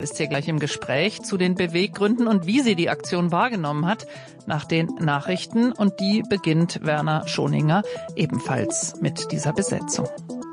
ist hier gleich im Gespräch zu den Beweggründen und wie sie die Aktion wahrgenommen hat nach den Nachrichten. Und die beginnt Werner Schoninger ebenfalls mit dieser Besetzung.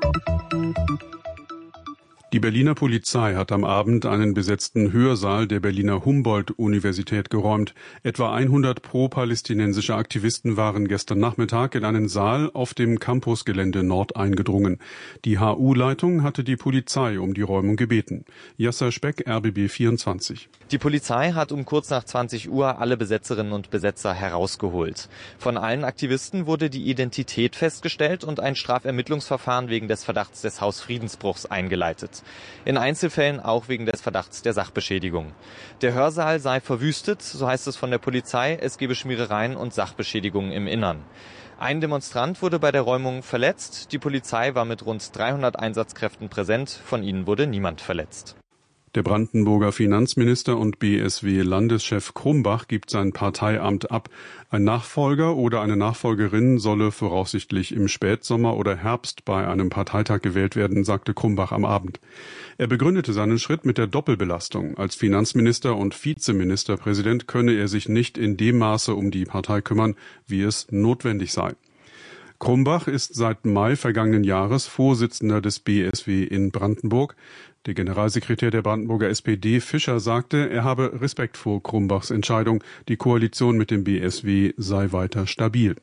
Die Berliner Polizei hat am Abend einen besetzten Hörsaal der Berliner Humboldt-Universität geräumt. Etwa 100 pro-palästinensische Aktivisten waren gestern Nachmittag in einen Saal auf dem Campusgelände Nord eingedrungen. Die HU-Leitung hatte die Polizei um die Räumung gebeten. Yasser Speck, RBB 24. Die Polizei hat um kurz nach 20 Uhr alle Besetzerinnen und Besetzer herausgeholt. Von allen Aktivisten wurde die Identität festgestellt und ein Strafermittlungsverfahren wegen des Verdachts des Hausfriedensbruchs eingeleitet. In Einzelfällen auch wegen des Verdachts der Sachbeschädigung. Der Hörsaal sei verwüstet, so heißt es von der Polizei, es gebe Schmierereien und Sachbeschädigungen im Innern. Ein Demonstrant wurde bei der Räumung verletzt, die Polizei war mit rund 300 Einsatzkräften präsent, von ihnen wurde niemand verletzt. Der Brandenburger Finanzminister und BSW-Landeschef Krumbach gibt sein Parteiamt ab. Ein Nachfolger oder eine Nachfolgerin solle voraussichtlich im Spätsommer oder Herbst bei einem Parteitag gewählt werden, sagte Krumbach am Abend. Er begründete seinen Schritt mit der Doppelbelastung. Als Finanzminister und Vizeministerpräsident könne er sich nicht in dem Maße um die Partei kümmern, wie es notwendig sei. Krumbach ist seit Mai vergangenen Jahres Vorsitzender des BSW in Brandenburg. Der Generalsekretär der Brandenburger SPD, Fischer, sagte, er habe Respekt vor Krumbachs Entscheidung. Die Koalition mit dem BSW sei weiter stabil.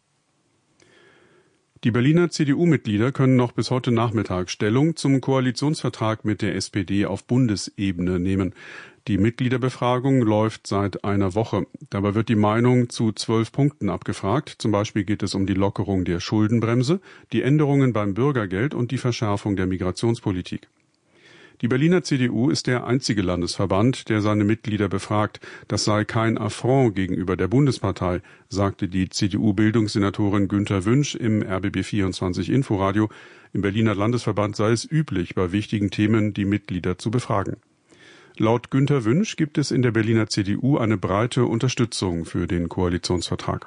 Die Berliner CDU-Mitglieder können noch bis heute Nachmittag Stellung zum Koalitionsvertrag mit der SPD auf Bundesebene nehmen. Die Mitgliederbefragung läuft seit einer Woche. Dabei wird die Meinung zu 12 Punkten abgefragt. Zum Beispiel geht es um die Lockerung der Schuldenbremse, die Änderungen beim Bürgergeld und die Verschärfung der Migrationspolitik. Die Berliner CDU ist der einzige Landesverband, der seine Mitglieder befragt. Das sei kein Affront gegenüber der Bundespartei, sagte die CDU-Bildungssenatorin Günter Wünsch im RBB24 Inforadio. Im Berliner Landesverband sei es üblich, bei wichtigen Themen die Mitglieder zu befragen. Laut Günter Wünsch gibt es in der Berliner CDU eine breite Unterstützung für den Koalitionsvertrag.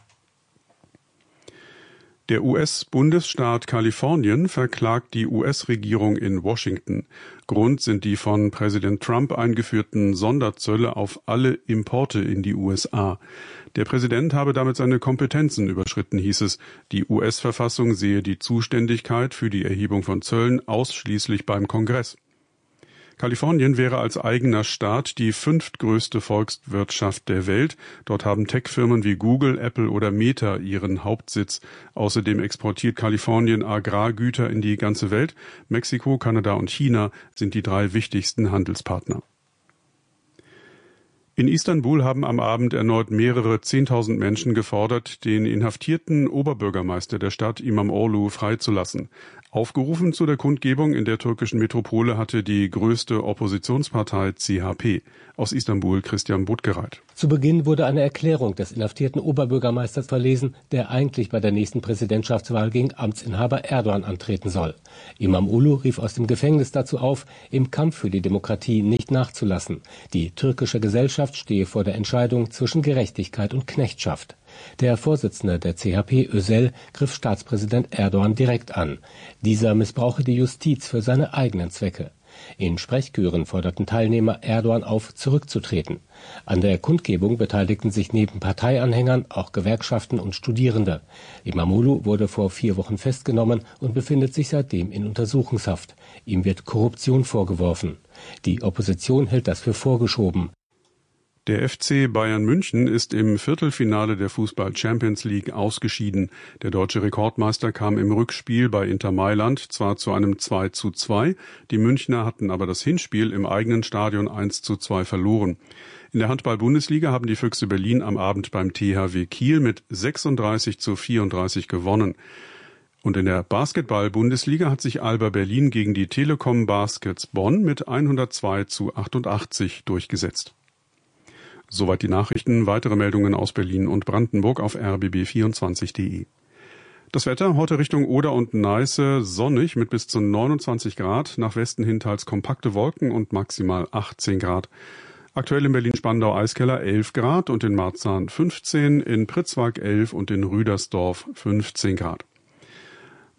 Der US-Bundesstaat Kalifornien verklagt die US-Regierung in Washington. Grund sind die von Präsident Trump eingeführten Sonderzölle auf alle Importe in die USA. Der Präsident habe damit seine Kompetenzen überschritten, hieß es. Die US-Verfassung sehe die Zuständigkeit für die Erhebung von Zöllen ausschließlich beim Kongress. Kalifornien wäre als eigener Staat die 5. größte Volkswirtschaft der Welt. Dort haben Tech-Firmen wie Google, Apple oder Meta ihren Hauptsitz. Außerdem exportiert Kalifornien Agrargüter in die ganze Welt. Mexiko, Kanada und China sind die 3 wichtigsten Handelspartner. In Istanbul haben am Abend erneut mehrere 10.000 Menschen gefordert, den inhaftierten Oberbürgermeister der Stadt İmamoğlu freizulassen. Aufgerufen zu der Kundgebung in der türkischen Metropole hatte die größte Oppositionspartei CHP. Aus Istanbul Christian Buttgereit. Zu Beginn wurde eine Erklärung des inhaftierten Oberbürgermeisters verlesen, der eigentlich bei der nächsten Präsidentschaftswahl gegen Amtsinhaber Erdogan antreten soll. İmamoğlu rief aus dem Gefängnis dazu auf, im Kampf für die Demokratie nicht nachzulassen. Die türkische Gesellschaft stehe vor der Entscheidung zwischen Gerechtigkeit und Knechtschaft. Der Vorsitzende der CHP, Özel, griff Staatspräsident Erdogan direkt an. Dieser missbrauche die Justiz für seine eigenen Zwecke. In Sprechchören forderten Teilnehmer Erdogan auf, zurückzutreten. An der Kundgebung beteiligten sich neben Parteianhängern auch Gewerkschaften und Studierende. İmamoğlu wurde vor 4 Wochen festgenommen und befindet sich seitdem in Untersuchungshaft. Ihm wird Korruption vorgeworfen. Die Opposition hält das für vorgeschoben. Der FC Bayern München ist im Viertelfinale der Fußball-Champions League ausgeschieden. Der deutsche Rekordmeister kam im Rückspiel bei Inter Mailand zwar zu einem 2:2, die Münchner hatten aber das Hinspiel im eigenen Stadion 1:2 verloren. In der Handball-Bundesliga haben die Füchse Berlin am Abend beim THW Kiel mit 36:34 gewonnen. Und in der Basketball-Bundesliga hat sich Alba Berlin gegen die Telekom Baskets Bonn mit 102:88 durchgesetzt. Soweit die Nachrichten. Weitere Meldungen aus Berlin und Brandenburg auf rbb24.de. Das Wetter heute Richtung Oder und Neiße sonnig mit bis zu 29 Grad, nach Westen hin teils kompakte Wolken und maximal 18 Grad. Aktuell in Berlin-Spandau-Eiskeller 11 Grad und in Marzahn 15, in Pritzwalk 11 und in Rüdersdorf 15 Grad.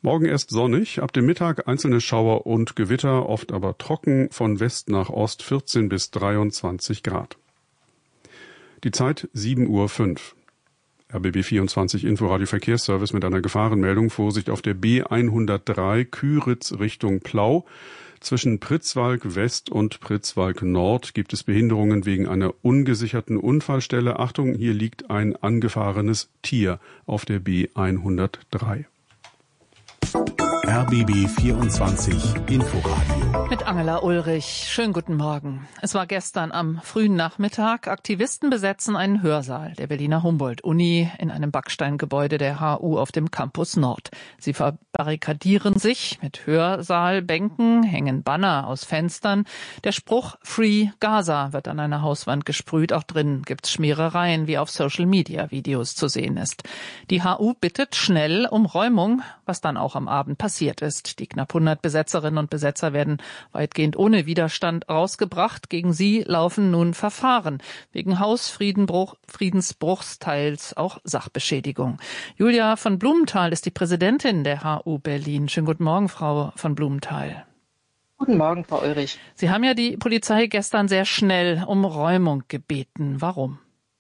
Morgen erst sonnig, ab dem Mittag einzelne Schauer und Gewitter, oft aber trocken, von West nach Ost 14 bis 23 Grad. Die Zeit 7:05 Uhr. RBB 24 Inforadio Verkehrsservice mit einer Gefahrenmeldung. Vorsicht auf der B103 Küritz Richtung Plau. Zwischen Pritzwalk West und Pritzwalk Nord gibt es Behinderungen wegen einer ungesicherten Unfallstelle. Achtung, hier liegt ein angefahrenes Tier auf der B103. RBB 24 Inforadio. Mit Angela Ulrich. Schönen guten Morgen. Es war gestern am frühen Nachmittag. Aktivisten besetzen einen Hörsaal der Berliner Humboldt-Uni in einem Backsteingebäude der HU auf dem Campus Nord. Sie verbarrikadieren sich mit Hörsaalbänken, hängen Banner aus Fenstern. Der Spruch Free Gaza wird an einer Hauswand gesprüht. Auch drin gibt's Schmierereien, wie auf Social-Media-Videos zu sehen ist. Die HU bittet schnell um Räumung, was dann auch am Abend passiert ist. Die knapp 100 Besetzerinnen und Besetzer werden weitgehend ohne Widerstand rausgebracht. Gegen sie laufen nun Verfahren wegen Hausfriedensbruchs, teils auch Sachbeschädigung. Julia von Blumenthal ist die Präsidentin der HU Berlin. Schönen guten Morgen, Frau von Blumenthal. Guten Morgen, Frau Ulrich. Sie haben ja die Polizei gestern sehr schnell um Räumung gebeten. Warum?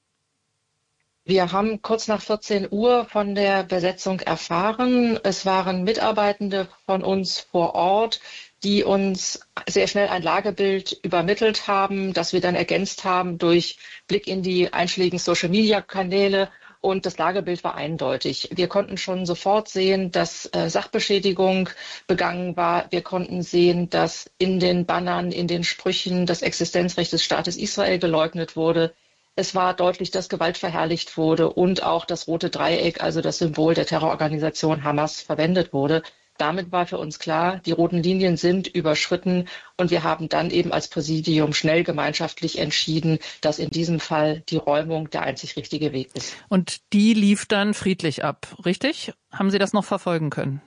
Wir haben kurz nach 14 Uhr von der Besetzung erfahren. Es waren Mitarbeitende von uns vor Ort, die uns sehr schnell ein Lagebild übermittelt haben, das wir dann ergänzt haben durch Blick in die einschlägigen Social-Media-Kanäle. Und das Lagebild war eindeutig. Wir konnten schon sofort sehen, dass Sachbeschädigung begangen war. Wir konnten sehen, dass in den Bannern, in den Sprüchen das Existenzrecht des Staates Israel geleugnet wurde. Es war deutlich, dass Gewalt verherrlicht wurde und auch das rote Dreieck, also das Symbol der Terrororganisation Hamas, verwendet wurde. Damit war für uns klar, die roten Linien sind überschritten und wir haben dann eben als Präsidium schnell gemeinschaftlich entschieden, dass in diesem Fall die Räumung der einzig richtige Weg ist. Und die lief dann friedlich ab, richtig? Haben Sie das noch verfolgen können?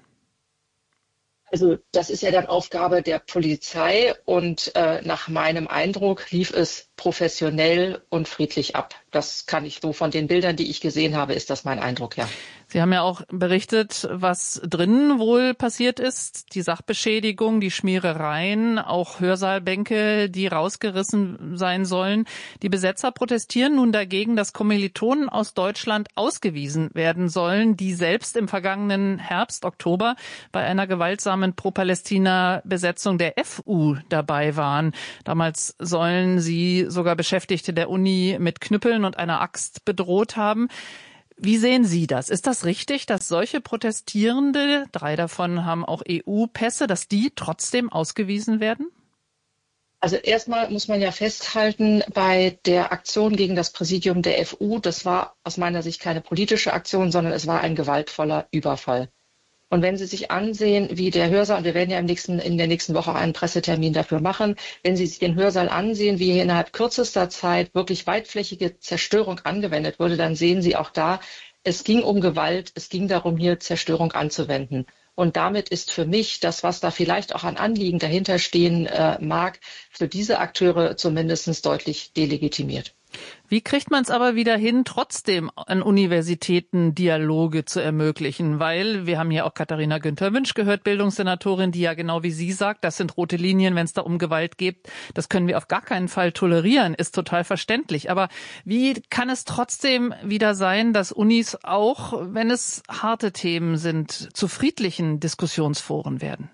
Also das ist ja dann Aufgabe der Polizei und nach meinem Eindruck lief es professionell und friedlich ab. Das kann ich so von den Bildern, die ich gesehen habe, ist das mein Eindruck, ja. Sie haben ja auch berichtet, was drinnen wohl passiert ist. Die Sachbeschädigung, die Schmierereien, auch Hörsaalbänke, die rausgerissen sein sollen. Die Besetzer protestieren nun dagegen, dass Kommilitonen aus Deutschland ausgewiesen werden sollen, die selbst im vergangenen Herbst, Oktober, bei einer gewaltsamen Pro-Palästina-Besetzung der FU dabei waren. Damals sollen sie sogar Beschäftigte der Uni mit Knüppeln und einer Axt bedroht haben. Wie sehen Sie das? Ist das richtig, dass solche Protestierende, 3 davon haben auch EU-Pässe, dass die trotzdem ausgewiesen werden? Also erstmal muss man ja festhalten, bei der Aktion gegen das Präsidium der FU, das war aus meiner Sicht keine politische Aktion, sondern es war ein gewaltvoller Überfall. Und wenn Sie sich ansehen, wie der Hörsaal, und wir werden ja in der nächsten Woche einen Pressetermin dafür machen, wenn Sie sich den Hörsaal ansehen, wie hier innerhalb kürzester Zeit wirklich weitflächige Zerstörung angewendet wurde, dann sehen Sie auch da, es ging um Gewalt, es ging darum, hier Zerstörung anzuwenden. Und damit ist für mich das, was da vielleicht auch an Anliegen dahinter stehen mag, für diese Akteure zumindest deutlich delegitimiert. Wie kriegt man es aber wieder hin, trotzdem an Universitäten Dialoge zu ermöglichen? Weil wir haben hier auch Katharina Günther-Wünsch gehört, Bildungssenatorin, die ja genau wie sie sagt, das sind rote Linien, wenn es da um Gewalt geht. Das können wir auf gar keinen Fall tolerieren, ist total verständlich. Aber wie kann es trotzdem wieder sein, dass Unis, auch wenn es harte Themen sind, zu friedlichen Diskussionsforen werden?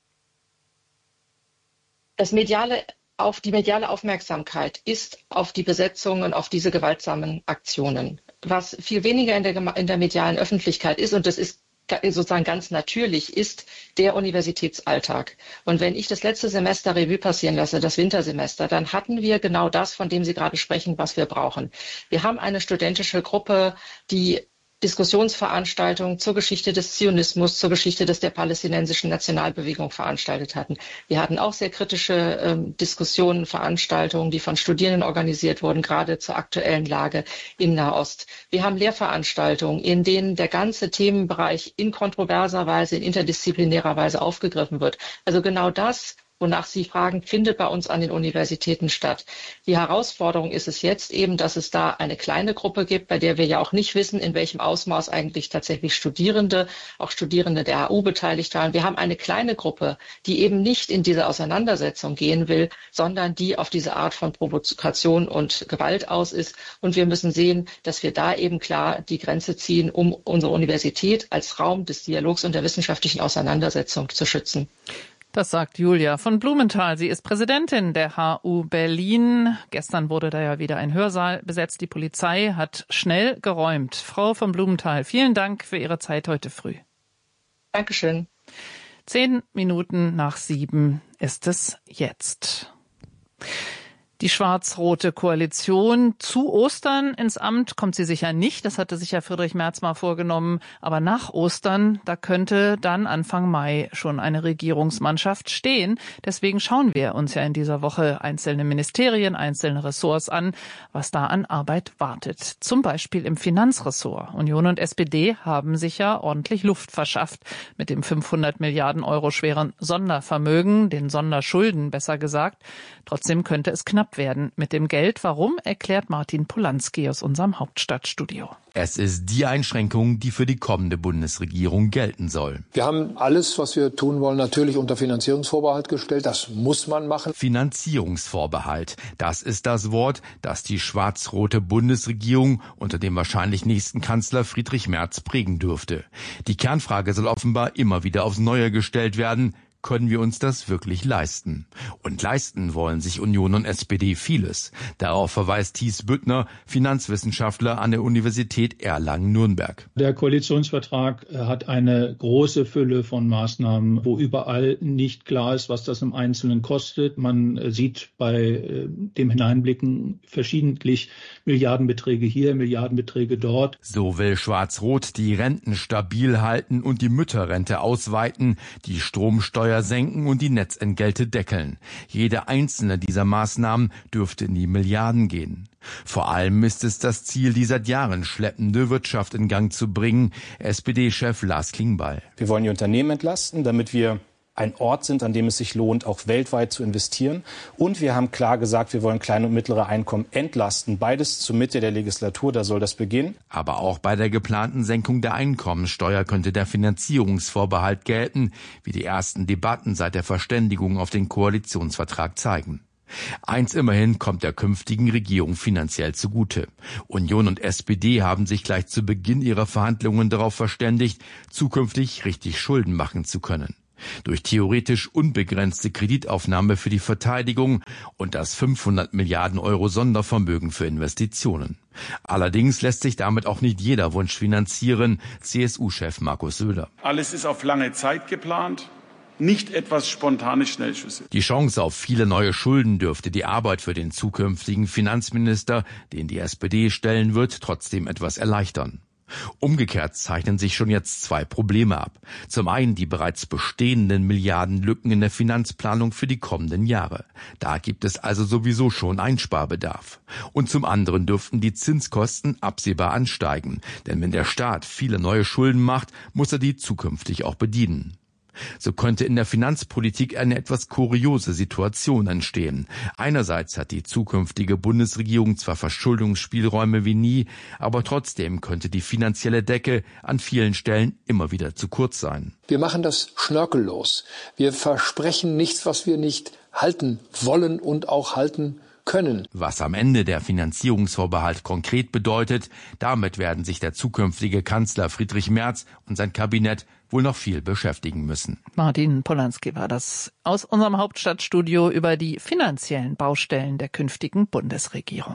Die mediale Aufmerksamkeit ist auf die Besetzung und auf diese gewaltsamen Aktionen. Was viel weniger in der medialen Öffentlichkeit ist, und das ist sozusagen ganz natürlich, ist der Universitätsalltag. Und wenn ich das letzte Semester Revue passieren lasse, das Wintersemester, dann hatten wir genau das, von dem Sie gerade sprechen, was wir brauchen. Wir haben eine studentische Gruppe, die Diskussionsveranstaltungen zur Geschichte des Zionismus, zur Geschichte der palästinensischen Nationalbewegung veranstaltet hatten. Wir hatten auch sehr kritische Diskussionen, Veranstaltungen, die von Studierenden organisiert wurden, gerade zur aktuellen Lage in Nahost. Wir haben Lehrveranstaltungen, in denen der ganze Themenbereich in kontroverser Weise, in interdisziplinärer Weise aufgegriffen wird. Also genau das, wonach Sie fragen, findet bei uns an den Universitäten statt. Die Herausforderung ist es jetzt eben, dass es da eine kleine Gruppe gibt, bei der wir ja auch nicht wissen, in welchem Ausmaß eigentlich tatsächlich Studierende, auch Studierende der HU beteiligt waren. Wir haben eine kleine Gruppe, die eben nicht in diese Auseinandersetzung gehen will, sondern die auf diese Art von Provokation und Gewalt aus ist. Und wir müssen sehen, dass wir da eben klar die Grenze ziehen, um unsere Universität als Raum des Dialogs und der wissenschaftlichen Auseinandersetzung zu schützen. Das sagt Julia von Blumenthal. Sie ist Präsidentin der HU Berlin. Gestern wurde da ja wieder ein Hörsaal besetzt. Die Polizei hat schnell geräumt. Frau von Blumenthal, vielen Dank für Ihre Zeit heute früh. Dankeschön. 7:10 ist es jetzt. Die schwarz-rote Koalition zu Ostern ins Amt kommt sie sicher nicht. Das hatte sich ja Friedrich Merz mal vorgenommen. Aber nach Ostern, da könnte dann Anfang Mai schon eine Regierungsmannschaft stehen. Deswegen schauen wir uns ja in dieser Woche einzelne Ministerien, einzelne Ressorts an, was da an Arbeit wartet. Zum Beispiel im Finanzressort. Union und SPD haben sich ja ordentlich Luft verschafft mit dem 500 Milliarden Euro schweren Sondervermögen, den Sonderschulden besser gesagt. Trotzdem könnte es knapp werden mit dem Geld. Warum, erklärt Martin Polanski aus unserem Hauptstadtstudio. Es ist die Einschränkung, die für die kommende Bundesregierung gelten soll. Wir haben alles, was wir tun wollen, natürlich unter Finanzierungsvorbehalt gestellt. Das muss man machen. Finanzierungsvorbehalt, das ist das Wort, das die schwarz-rote Bundesregierung unter dem wahrscheinlich nächsten Kanzler Friedrich Merz prägen dürfte. Die Kernfrage soll offenbar immer wieder aufs Neue gestellt werden. Können wir uns das wirklich leisten? Und leisten wollen sich Union und SPD vieles. Darauf verweist Thies Büttner, Finanzwissenschaftler an der Universität Erlangen-Nürnberg. Der Koalitionsvertrag hat eine große Fülle von Maßnahmen, wo überall nicht klar ist, was das im Einzelnen kostet. Man sieht bei dem Hineinblicken verschiedentlich Milliardenbeträge hier, Milliardenbeträge dort. So will Schwarz-Rot die Renten stabil halten und die Mütterrente ausweiten, die Stromsteuer senken und die Netzentgelte deckeln. Jede einzelne dieser Maßnahmen dürfte in die Milliarden gehen. Vor allem ist es das Ziel, die seit Jahren schleppende Wirtschaft in Gang zu bringen. SPD-Chef Lars Klingbeil. Wir wollen die Unternehmen entlasten, damit wir ein Ort sind, an dem es sich lohnt, auch weltweit zu investieren. Und wir haben klar gesagt, wir wollen kleine und mittlere Einkommen entlasten. Beides zur Mitte der Legislatur, da soll das beginnen. Aber auch bei der geplanten Senkung der Einkommensteuer könnte der Finanzierungsvorbehalt gelten, wie die ersten Debatten seit der Verständigung auf den Koalitionsvertrag zeigen. Eins immerhin kommt der künftigen Regierung finanziell zugute. Union und SPD haben sich gleich zu Beginn ihrer Verhandlungen darauf verständigt, zukünftig richtig Schulden machen zu können. Durch theoretisch unbegrenzte Kreditaufnahme für die Verteidigung und das 500 Milliarden Euro Sondervermögen für Investitionen. Allerdings lässt sich damit auch nicht jeder Wunsch finanzieren, CSU-Chef Markus Söder. Alles ist auf lange Zeit geplant, nicht etwas spontane Schnellschüsse. Die Chance auf viele neue Schulden dürfte die Arbeit für den zukünftigen Finanzminister, den die SPD stellen wird, trotzdem etwas erleichtern. Umgekehrt zeichnen sich schon jetzt zwei Probleme ab. Zum einen die bereits bestehenden Milliardenlücken in der Finanzplanung für die kommenden Jahre. Da gibt es also sowieso schon Einsparbedarf. Und zum anderen dürften die Zinskosten absehbar ansteigen. Denn wenn der Staat viele neue Schulden macht, muss er die zukünftig auch bedienen. So könnte in der Finanzpolitik eine etwas kuriose Situation entstehen. Einerseits hat die zukünftige Bundesregierung zwar Verschuldungsspielräume wie nie, aber trotzdem könnte die finanzielle Decke an vielen Stellen immer wieder zu kurz sein. Wir machen das schnörkellos. Wir versprechen nichts, was wir nicht halten wollen und auch halten können. Was am Ende der Finanzierungsvorbehalt konkret bedeutet, damit werden sich der zukünftige Kanzler Friedrich Merz und sein Kabinett wohl noch viel beschäftigen müssen. Martin Polanski war das aus unserem Hauptstadtstudio über die finanziellen Baustellen der künftigen Bundesregierung.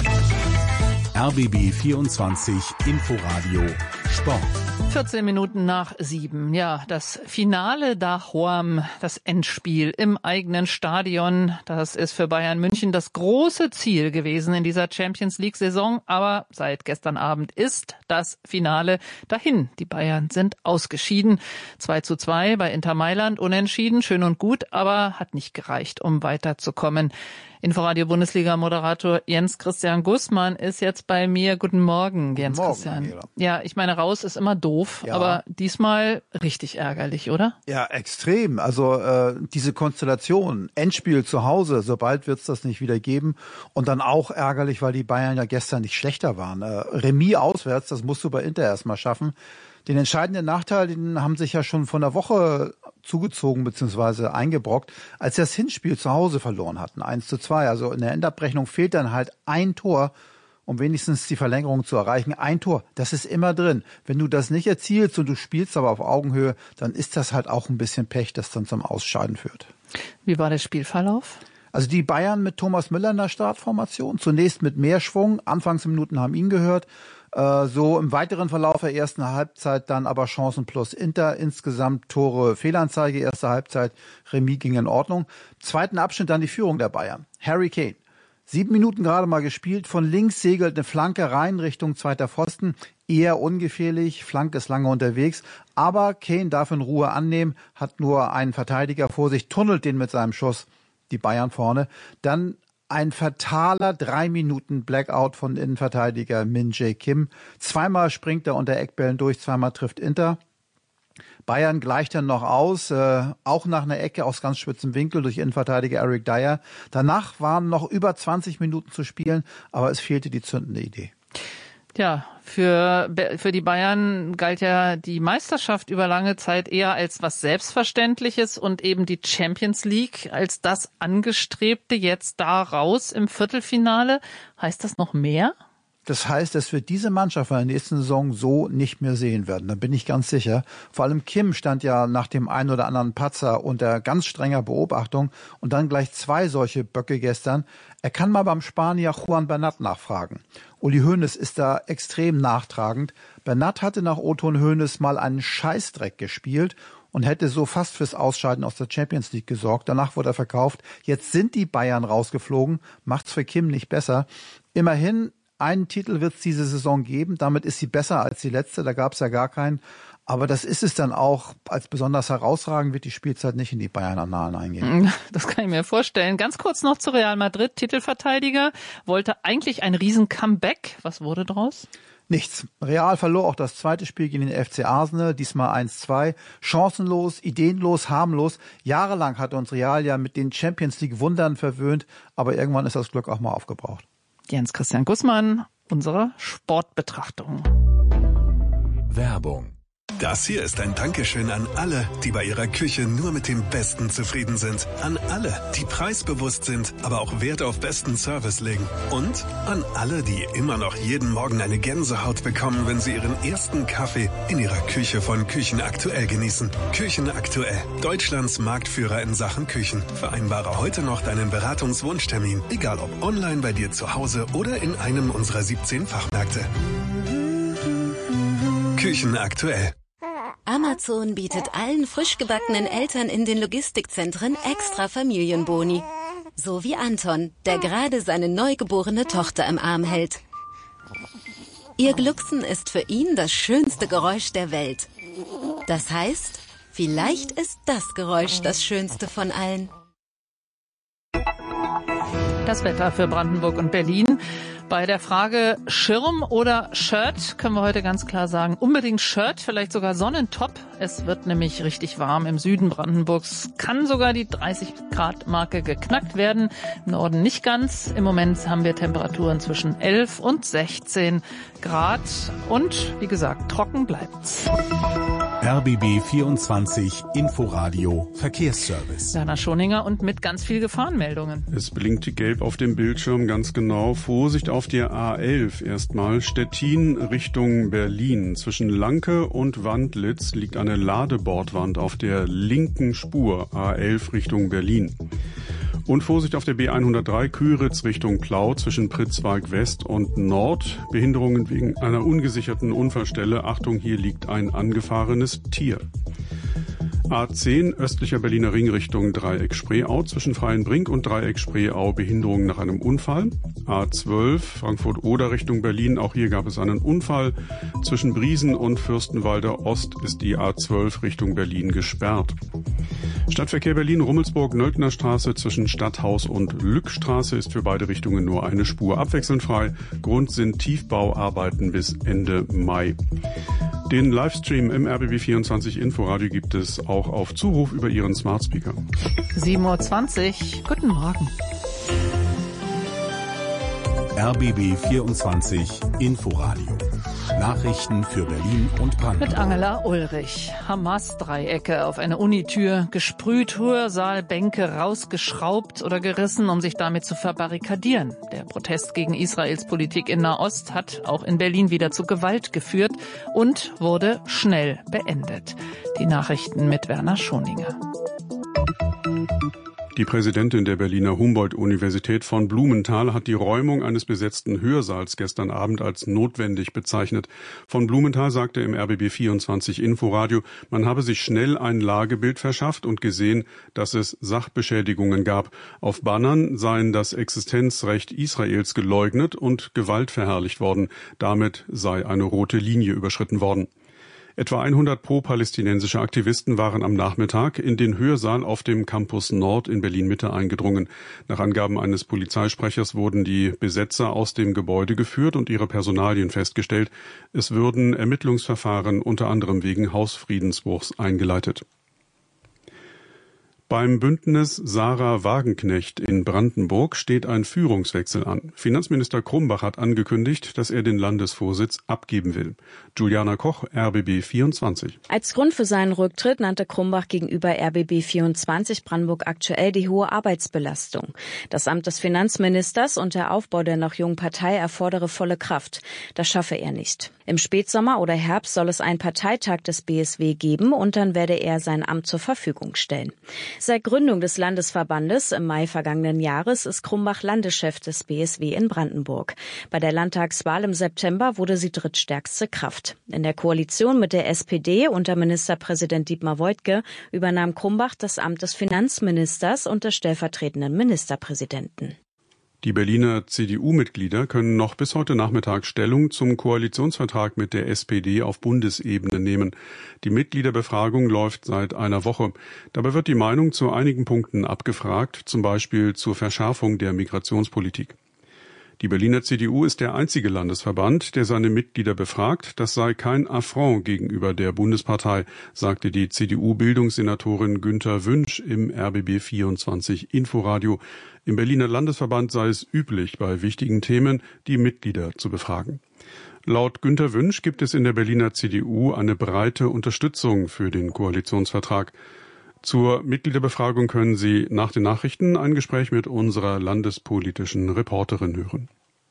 RBB 24 Inforadio Sport. 7:14. Ja, das Finale daheim, das Endspiel im eigenen Stadion, das ist für Bayern München das große Ziel gewesen in dieser Champions-League-Saison. Aber seit gestern Abend ist das Finale dahin. Die Bayern sind ausgeschieden. 2:2 bei Inter Mailand, unentschieden, schön und gut, aber hat nicht gereicht, um weiterzukommen. Inforadio-Bundesliga-Moderator Jens Christian Gußmann ist jetzt bei mir. Guten Morgen, Jens Christian. Ja, ich meine, raus ist immer doof, aber diesmal richtig ärgerlich, oder? Ja, extrem. Also diese Konstellation, Endspiel zu Hause, so bald wird es das nicht wieder geben. Und dann auch ärgerlich, weil die Bayern ja gestern nicht schlechter waren. Remis auswärts, das musst du bei Inter erstmal schaffen. Den entscheidenden Nachteil, den haben sich ja schon von der Woche zugezogen bzw. eingebrockt, als sie das Hinspiel zu Hause verloren hatten, 1:2. Also in der Endabrechnung fehlt dann halt ein Tor, um wenigstens die Verlängerung zu erreichen. Ein Tor, das ist immer drin. Wenn du das nicht erzielst und du spielst aber auf Augenhöhe, dann ist das halt auch ein bisschen Pech, das dann zum Ausscheiden führt. Wie war der Spielverlauf? Also die Bayern mit Thomas Müller in der Startformation, zunächst mit mehr Schwung, Anfangsminuten haben ihn gehört. So im weiteren Verlauf der ersten Halbzeit dann aber Chancen plus Inter, insgesamt Tore Fehlanzeige, erste Halbzeit, Remis ging in Ordnung. Zweiten Abschnitt dann die Führung der Bayern. Harry Kane, 7 Minuten gerade mal gespielt, von links segelt eine Flanke rein Richtung zweiter Pfosten, eher ungefährlich, Flanke ist lange unterwegs, aber Kane darf in Ruhe annehmen, hat nur einen Verteidiger vor sich, tunnelt den mit seinem Schuss, die Bayern vorne, dann ein fataler 3 Minuten Blackout von Innenverteidiger Min-Jae Kim. Zweimal springt er unter Eckbällen durch, zweimal trifft Inter. Bayern gleicht dann noch aus, auch nach einer Ecke aus ganz spitzem Winkel durch Innenverteidiger Eric Dyer. Danach waren noch über 20 Minuten zu spielen, aber es fehlte die zündende Idee. Ja, für die Bayern galt ja die Meisterschaft über lange Zeit eher als was Selbstverständliches und eben die Champions League als das Angestrebte. Jetzt da raus im Viertelfinale. Heißt das noch mehr? Das heißt, dass wir diese Mannschaft in der nächsten Saison so nicht mehr sehen werden. Da bin ich ganz sicher. Vor allem Kim stand ja nach dem einen oder anderen Patzer unter ganz strenger Beobachtung und dann gleich 2 solche Böcke gestern. Er kann mal beim Spanier Juan Bernat nachfragen. Uli Hoeneß ist da extrem nachtragend. Bernat hatte nach O-Ton Hoeneß mal einen Scheißdreck gespielt und hätte so fast fürs Ausscheiden aus der Champions League gesorgt. Danach wurde er verkauft. Jetzt sind die Bayern rausgeflogen. Macht's für Kim nicht besser. Immerhin, einen Titel wird es diese Saison geben. Damit ist sie besser als die letzte. Da gab es ja gar keinen. Aber das ist es dann auch. Als besonders herausragend wird die Spielzeit nicht in die Bayern-Annalen eingehen. Das kann ich mir vorstellen. Ganz kurz noch zu Real Madrid. Titelverteidiger wollte eigentlich ein Riesen-Comeback. Was wurde draus? Nichts. Real verlor auch das zweite Spiel gegen den FC Arsenal, diesmal 1:2. Chancenlos, ideenlos, harmlos. Jahrelang hat uns Real ja mit den Champions League Wundern verwöhnt. Aber irgendwann ist das Glück auch mal aufgebraucht. Jens Christian Gußmann, unsere Sportbetrachtung. Werbung. Das hier ist ein Dankeschön an alle, die bei ihrer Küche nur mit dem Besten zufrieden sind. An alle, die preisbewusst sind, aber auch Wert auf besten Service legen. Und an alle, die immer noch jeden Morgen eine Gänsehaut bekommen, wenn sie ihren ersten Kaffee in ihrer Küche von Küchenaktuell genießen. Küchenaktuell, Deutschlands Marktführer in Sachen Küchen. Vereinbare heute noch deinen Beratungswunschtermin, egal ob online bei dir zu Hause oder in einem unserer 17 Fachmärkte. Küchenaktuell. Amazon bietet allen frisch gebackenen Eltern in den Logistikzentren extra Familienboni. So wie Anton, der gerade seine neugeborene Tochter im Arm hält. Ihr Glucksen ist für ihn das schönste Geräusch der Welt. Das heißt, vielleicht ist das Geräusch das schönste von allen. Das Wetter für Brandenburg und Berlin. Bei der Frage Schirm oder Shirt können wir heute ganz klar sagen, unbedingt Shirt, vielleicht sogar Sonnentop. Es wird nämlich richtig warm im Süden Brandenburgs. Kann sogar die 30-Grad-Marke geknackt werden. Im Norden nicht ganz. Im Moment haben wir Temperaturen zwischen 11 und 16 Grad. Und wie gesagt, trocken bleibt's. RBB 24 Inforadio Verkehrsservice. Werner Schoninger und mit ganz viel Gefahrenmeldungen. Es blinkt gelb auf dem Bildschirm, ganz genau. Vorsicht auf der A11 erstmal. Stettin Richtung Berlin. Zwischen Lanke und Wandlitz liegt eine Ladebordwand auf der linken Spur. A11 Richtung Berlin. Und Vorsicht auf der B103 Küritz Richtung Plau zwischen Pritzwalk West und Nord. Behinderungen wegen einer ungesicherten Unfallstelle. Achtung, hier liegt ein angefahrenes Tier. A10 östlicher Berliner Ring Richtung Dreieck Spreeau zwischen Freienbrink und Dreieck Spreeau Behinderung nach einem Unfall. A12 Frankfurt-Oder Richtung Berlin, auch hier gab es einen Unfall. Zwischen Briesen und Fürstenwalder Ost ist die A12 Richtung Berlin gesperrt. Stadtverkehr Berlin, Rummelsburg-Nöldner Straße zwischen Stadthaus und Lückstraße ist für beide Richtungen nur eine Spur abwechselnd frei. Grund sind Tiefbauarbeiten bis Ende Mai. Den Livestream im RBB24 Inforadio gibt es auch auf Zuruf über Ihren Smart Speaker. 7:20 Uhr. Guten Morgen. RBB24 Inforadio. Nachrichten für Berlin und Brandenburg. Mit Angela Ulrich. Hamas-Dreiecke auf eine Unitür gesprüht, Hörsaal, Bänke rausgeschraubt oder gerissen, um sich damit zu verbarrikadieren. Der Protest gegen Israels Politik in Nahost hat auch in Berlin wieder zu Gewalt geführt und wurde schnell beendet. Die Nachrichten mit Werner Schoninger. Die Präsidentin der Berliner Humboldt-Universität von Blumenthal hat die Räumung eines besetzten Hörsaals gestern Abend als notwendig bezeichnet. Von Blumenthal sagte im RBB24 Inforadio, man habe sich schnell ein Lagebild verschafft und gesehen, dass es Sachbeschädigungen gab. Auf Bannern seien das Existenzrecht Israels geleugnet und Gewalt verherrlicht worden. Damit sei eine rote Linie überschritten worden. Etwa 100 pro-palästinensische Aktivisten waren am Nachmittag in den Hörsaal auf dem Campus Nord in Berlin-Mitte eingedrungen. Nach Angaben eines Polizeisprechers wurden die Besetzer aus dem Gebäude geführt und ihre Personalien festgestellt. Es würden Ermittlungsverfahren unter anderem wegen Hausfriedensbruchs eingeleitet. Beim Bündnis Sarah Wagenknecht in Brandenburg steht ein Führungswechsel an. Finanzminister Krumbach hat angekündigt, dass er den Landesvorsitz abgeben will. Juliana Koch, RBB24. Als Grund für seinen Rücktritt nannte Krumbach gegenüber RBB24 Brandenburg aktuell die hohe Arbeitsbelastung. Das Amt des Finanzministers und der Aufbau der noch jungen Partei erfordere volle Kraft. Das schaffe er nicht. Im Spätsommer oder Herbst soll es einen Parteitag des BSW geben und dann werde er sein Amt zur Verfügung stellen. Seit Gründung des Landesverbandes im Mai vergangenen Jahres ist Krumbach Landeschef des BSW in Brandenburg. Bei der Landtagswahl im September wurde sie drittstärkste Kraft. In der Koalition mit der SPD unter Ministerpräsident Dietmar Woidke übernahm Krumbach das Amt des Finanzministers und des stellvertretenden Ministerpräsidenten. Die Berliner CDU-Mitglieder können noch bis heute Nachmittag Stellung zum Koalitionsvertrag mit der SPD auf Bundesebene nehmen. Die Mitgliederbefragung läuft seit einer Woche. Dabei wird die Meinung zu einigen Punkten abgefragt, zum Beispiel zur Verschärfung der Migrationspolitik. Die Berliner CDU ist der einzige Landesverband, der seine Mitglieder befragt. Das sei kein Affront gegenüber der Bundespartei, sagte die CDU-Bildungssenatorin Günther Wünsch im RBB24 Inforadio. Im Berliner Landesverband sei es üblich, bei wichtigen Themen die Mitglieder zu befragen. Laut Günther Wünsch gibt es in der Berliner CDU eine breite Unterstützung für den Koalitionsvertrag. Zur Mitgliederbefragung können Sie nach den Nachrichten ein Gespräch mit unserer landespolitischen Reporterin hören.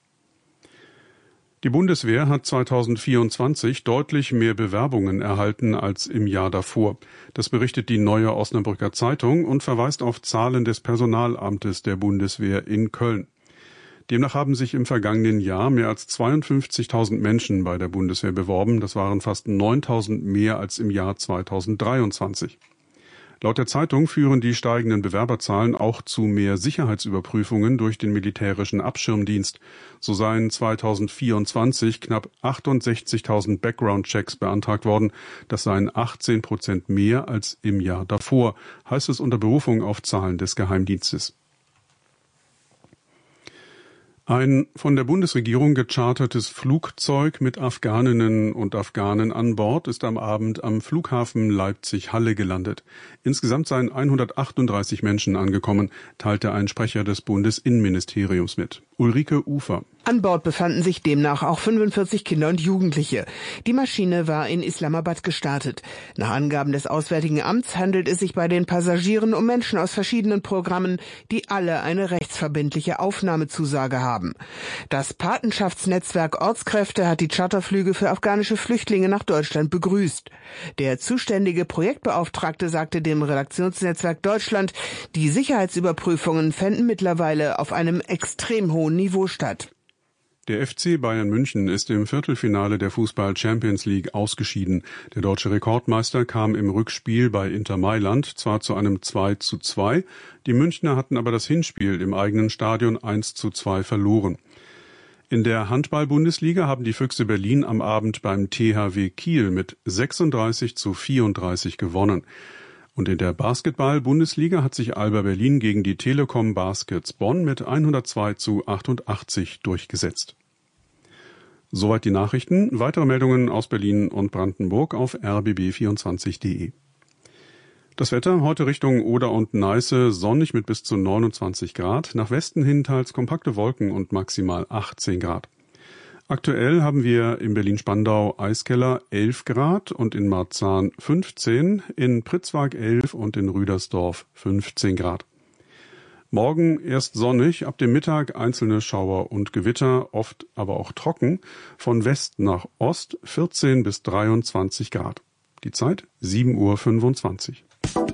Die Bundeswehr hat 2024 deutlich mehr Bewerbungen erhalten als im Jahr davor. Das berichtet die Neue Osnabrücker Zeitung und verweist auf Zahlen des Personalamtes der Bundeswehr in Köln. Demnach haben sich im vergangenen Jahr mehr als 52.000 Menschen bei der Bundeswehr beworben. Das waren fast 9.000 mehr als im Jahr 2023. Laut der Zeitung führen die steigenden Bewerberzahlen auch zu mehr Sicherheitsüberprüfungen durch den militärischen Abschirmdienst. So seien 2024 knapp 68.000 Background-Checks beantragt worden. Das seien 18% mehr als im Jahr davor, heißt es unter Berufung auf Zahlen des Geheimdienstes. Ein von der Bundesregierung gechartertes Flugzeug mit Afghaninnen und Afghanen an Bord ist am Abend am Flughafen Leipzig-Halle gelandet. Insgesamt seien 138 Menschen angekommen, teilte ein Sprecher des Bundesinnenministeriums mit. Ulrike Ufer. An Bord befanden sich demnach auch 45 Kinder und Jugendliche. Die Maschine war in Islamabad gestartet. Nach Angaben des Auswärtigen Amts handelt es sich bei den Passagieren um Menschen aus verschiedenen Programmen, die alle eine rechtsverbindliche Aufnahmezusage haben. Das Patenschaftsnetzwerk Ortskräfte hat die Charterflüge für afghanische Flüchtlinge nach Deutschland begrüßt. Der zuständige Projektbeauftragte sagte dem Redaktionsnetzwerk Deutschland, die Sicherheitsüberprüfungen fänden mittlerweile auf einem extrem hohen Niveau statt. Der FC Bayern München ist im Viertelfinale der Fußball Champions League ausgeschieden. Der deutsche Rekordmeister kam im Rückspiel bei Inter Mailand zwar zu einem 2:2, die Münchner hatten aber das Hinspiel im eigenen Stadion 1:2 verloren. In der Handball-Bundesliga haben die Füchse Berlin am Abend beim THW Kiel mit 36:34 gewonnen. Und in der Basketball-Bundesliga hat sich Alba Berlin gegen die Telekom Baskets Bonn mit 102:88 durchgesetzt. Soweit die Nachrichten. Weitere Meldungen aus Berlin und Brandenburg auf rbb24.de. Das Wetter heute Richtung Oder und Neiße sonnig mit bis zu 29 Grad, nach Westen hin teils kompakte Wolken und maximal 18 Grad. Aktuell haben wir in Berlin-Spandau Eiskeller 11 Grad und in Marzahn 15, in Pritzwag 11 und in Rüdersdorf 15 Grad. Morgen erst sonnig, ab dem Mittag einzelne Schauer und Gewitter, oft aber auch trocken, von West nach Ost 14 bis 23 Grad. Die Zeit 7:25 Uhr.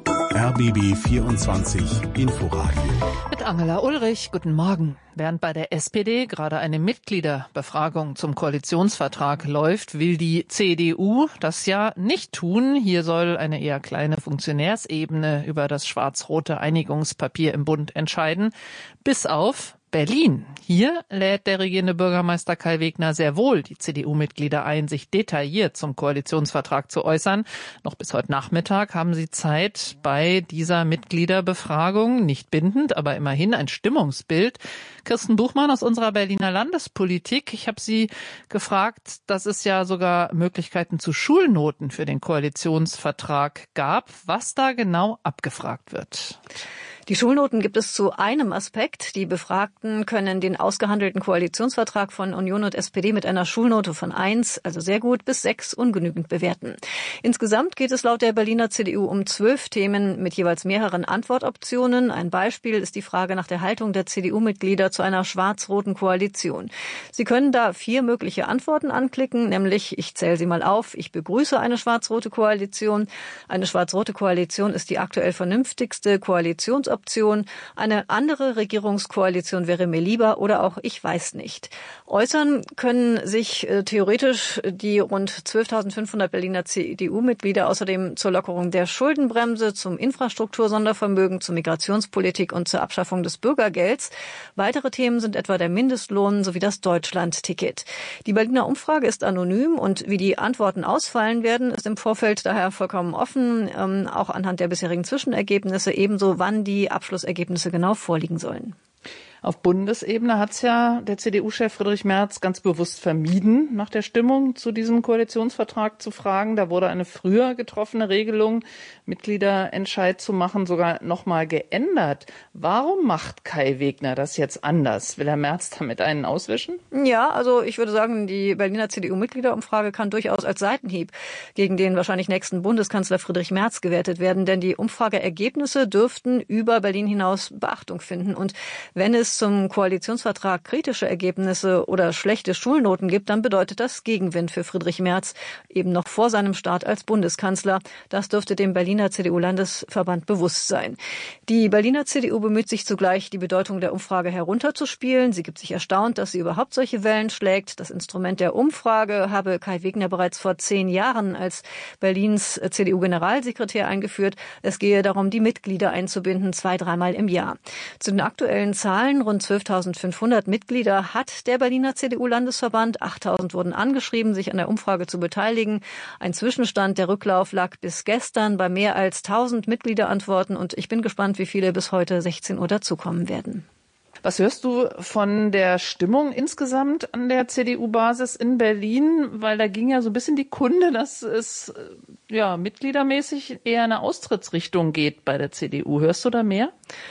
RBB 24 Inforadio. Mit Angela Ulrich, guten Morgen. Während bei der SPD gerade eine Mitgliederbefragung zum Koalitionsvertrag läuft, will die CDU das ja nicht tun. Hier soll eine eher kleine Funktionärsebene über das schwarz-rote Einigungspapier im Bund entscheiden, bis auf Berlin. Hier lädt der regierende Bürgermeister Kai Wegner sehr wohl die CDU-Mitglieder ein, sich detailliert zum Koalitionsvertrag zu äußern. Noch bis heute Nachmittag haben sie Zeit, bei dieser Mitgliederbefragung, nicht bindend, aber immerhin ein Stimmungsbild. Kirsten Buchmann aus unserer Berliner Landespolitik. Ich habe Sie gefragt, dass es ja sogar Möglichkeiten zu Schulnoten für den Koalitionsvertrag gab, was da genau abgefragt wird. Die Schulnoten gibt es zu einem Aspekt. Die Befragten können den ausgehandelten Koalitionsvertrag von Union und SPD mit einer Schulnote von 1, also sehr gut, bis 6 ungenügend bewerten. Insgesamt geht es laut der Berliner CDU um 12 Themen mit jeweils mehreren Antwortoptionen. Ein Beispiel ist die Frage nach der Haltung der CDU-Mitglieder zu einer schwarz-roten Koalition. Sie können da 4 mögliche Antworten anklicken, nämlich, ich zähle sie mal auf, ich begrüße eine schwarz-rote Koalition. Eine schwarz-rote Koalition ist die aktuell vernünftigste Koalitionsoption. Eine andere Regierungskoalition wäre mir lieber oder auch ich weiß nicht. Äußern können sich theoretisch die rund 12.500 Berliner CDU-Mitglieder außerdem zur Lockerung der Schuldenbremse, zum Infrastruktursondervermögen, zur Migrationspolitik und zur Abschaffung des Bürgergelds. Weitere Themen sind etwa der Mindestlohn sowie das Deutschland-Ticket. Die Berliner Umfrage ist anonym und wie die Antworten ausfallen werden, ist im Vorfeld daher vollkommen offen, auch anhand der bisherigen Zwischenergebnisse, ebenso wann die Abschlussergebnisse genau vorliegen sollen. Auf Bundesebene hat es ja der CDU-Chef Friedrich Merz ganz bewusst vermieden, nach der Stimmung zu diesem Koalitionsvertrag zu fragen. Da wurde eine früher getroffene Regelung, Mitgliederentscheid zu machen, sogar nochmal geändert. Warum macht Kai Wegner das jetzt anders? Will Herr Merz damit einen auswischen? Ja, also ich würde sagen, die Berliner CDU-Mitgliederumfrage kann durchaus als Seitenhieb gegen den wahrscheinlich nächsten Bundeskanzler Friedrich Merz gewertet werden, denn die Umfrageergebnisse dürften über Berlin hinaus Beachtung finden. Und wenn es zum Koalitionsvertrag kritische Ergebnisse oder schlechte Schulnoten gibt, dann bedeutet das Gegenwind für Friedrich Merz, eben noch vor seinem Start als Bundeskanzler. Das dürfte dem Berliner CDU-Landesverband bewusst sein. Die Berliner CDU bemüht sich zugleich, die Bedeutung der Umfrage herunterzuspielen. Sie gibt sich erstaunt, dass sie überhaupt solche Wellen schlägt. Das Instrument der Umfrage habe Kai Wegner bereits vor 10 Jahren als Berlins CDU-Generalsekretär eingeführt. Es gehe darum, die Mitglieder einzubinden, 2-3 Mal im Jahr. Zu den aktuellen Zahlen: rund 12.500 Mitglieder hat der Berliner CDU-Landesverband. 8.000 wurden angeschrieben, sich an der Umfrage zu beteiligen. Ein Zwischenstand, der Rücklauf lag bis gestern bei mehr als 1.000 Mitgliederantworten. Und ich bin gespannt, wie viele bis heute 16 Uhr dazukommen werden. Was hörst du von der Stimmung insgesamt an der CDU-Basis in Berlin? Weil da ging ja so ein bisschen die Kunde, dass es mitgliedermäßig eher in eine Austrittsrichtung geht bei der CDU. Hörst du da mehr?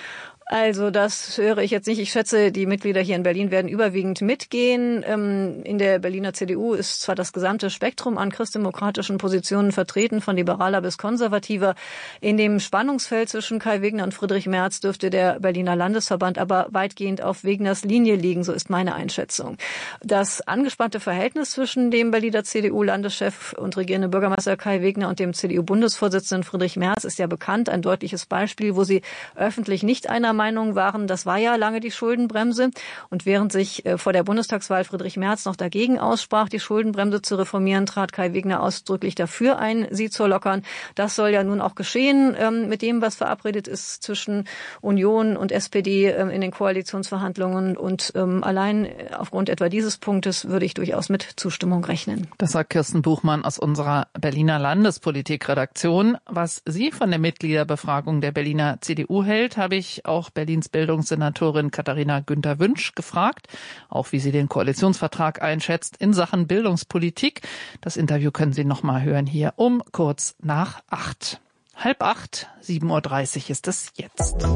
Also das höre ich jetzt nicht. Ich schätze, die Mitglieder hier in Berlin werden überwiegend mitgehen. In der Berliner CDU ist zwar das gesamte Spektrum an christdemokratischen Positionen vertreten, von liberaler bis konservativer. In dem Spannungsfeld zwischen Kai Wegner und Friedrich Merz dürfte der Berliner Landesverband aber weitgehend auf Wegners Linie liegen, so ist meine Einschätzung. Das angespannte Verhältnis zwischen dem Berliner CDU-Landeschef und regierenden Bürgermeister Kai Wegner und dem CDU-Bundesvorsitzenden Friedrich Merz ist ja bekannt. Ein deutliches Beispiel, wo sie öffentlich nicht einer Meinung waren, das war ja lange die Schuldenbremse. Und während sich vor der Bundestagswahl Friedrich Merz noch dagegen aussprach, die Schuldenbremse zu reformieren, trat Kai Wegner ausdrücklich dafür ein, sie zu lockern. Das soll ja nun auch geschehen mit dem, was verabredet ist zwischen Union und SPD in den Koalitionsverhandlungen. Und allein aufgrund etwa dieses Punktes würde ich durchaus mit Zustimmung rechnen. Das sagt Kirsten Buchmann aus unserer Berliner Landespolitikredaktion. Was sie von der Mitgliederbefragung der Berliner CDU hält, habe ich auch Berlins Bildungssenatorin Katharina Günther-Wünsch gefragt. Auch wie sie den Koalitionsvertrag einschätzt in Sachen Bildungspolitik. Das Interview können Sie noch mal hören hier um kurz nach 8. 7:30, 7:30 Uhr ist es jetzt.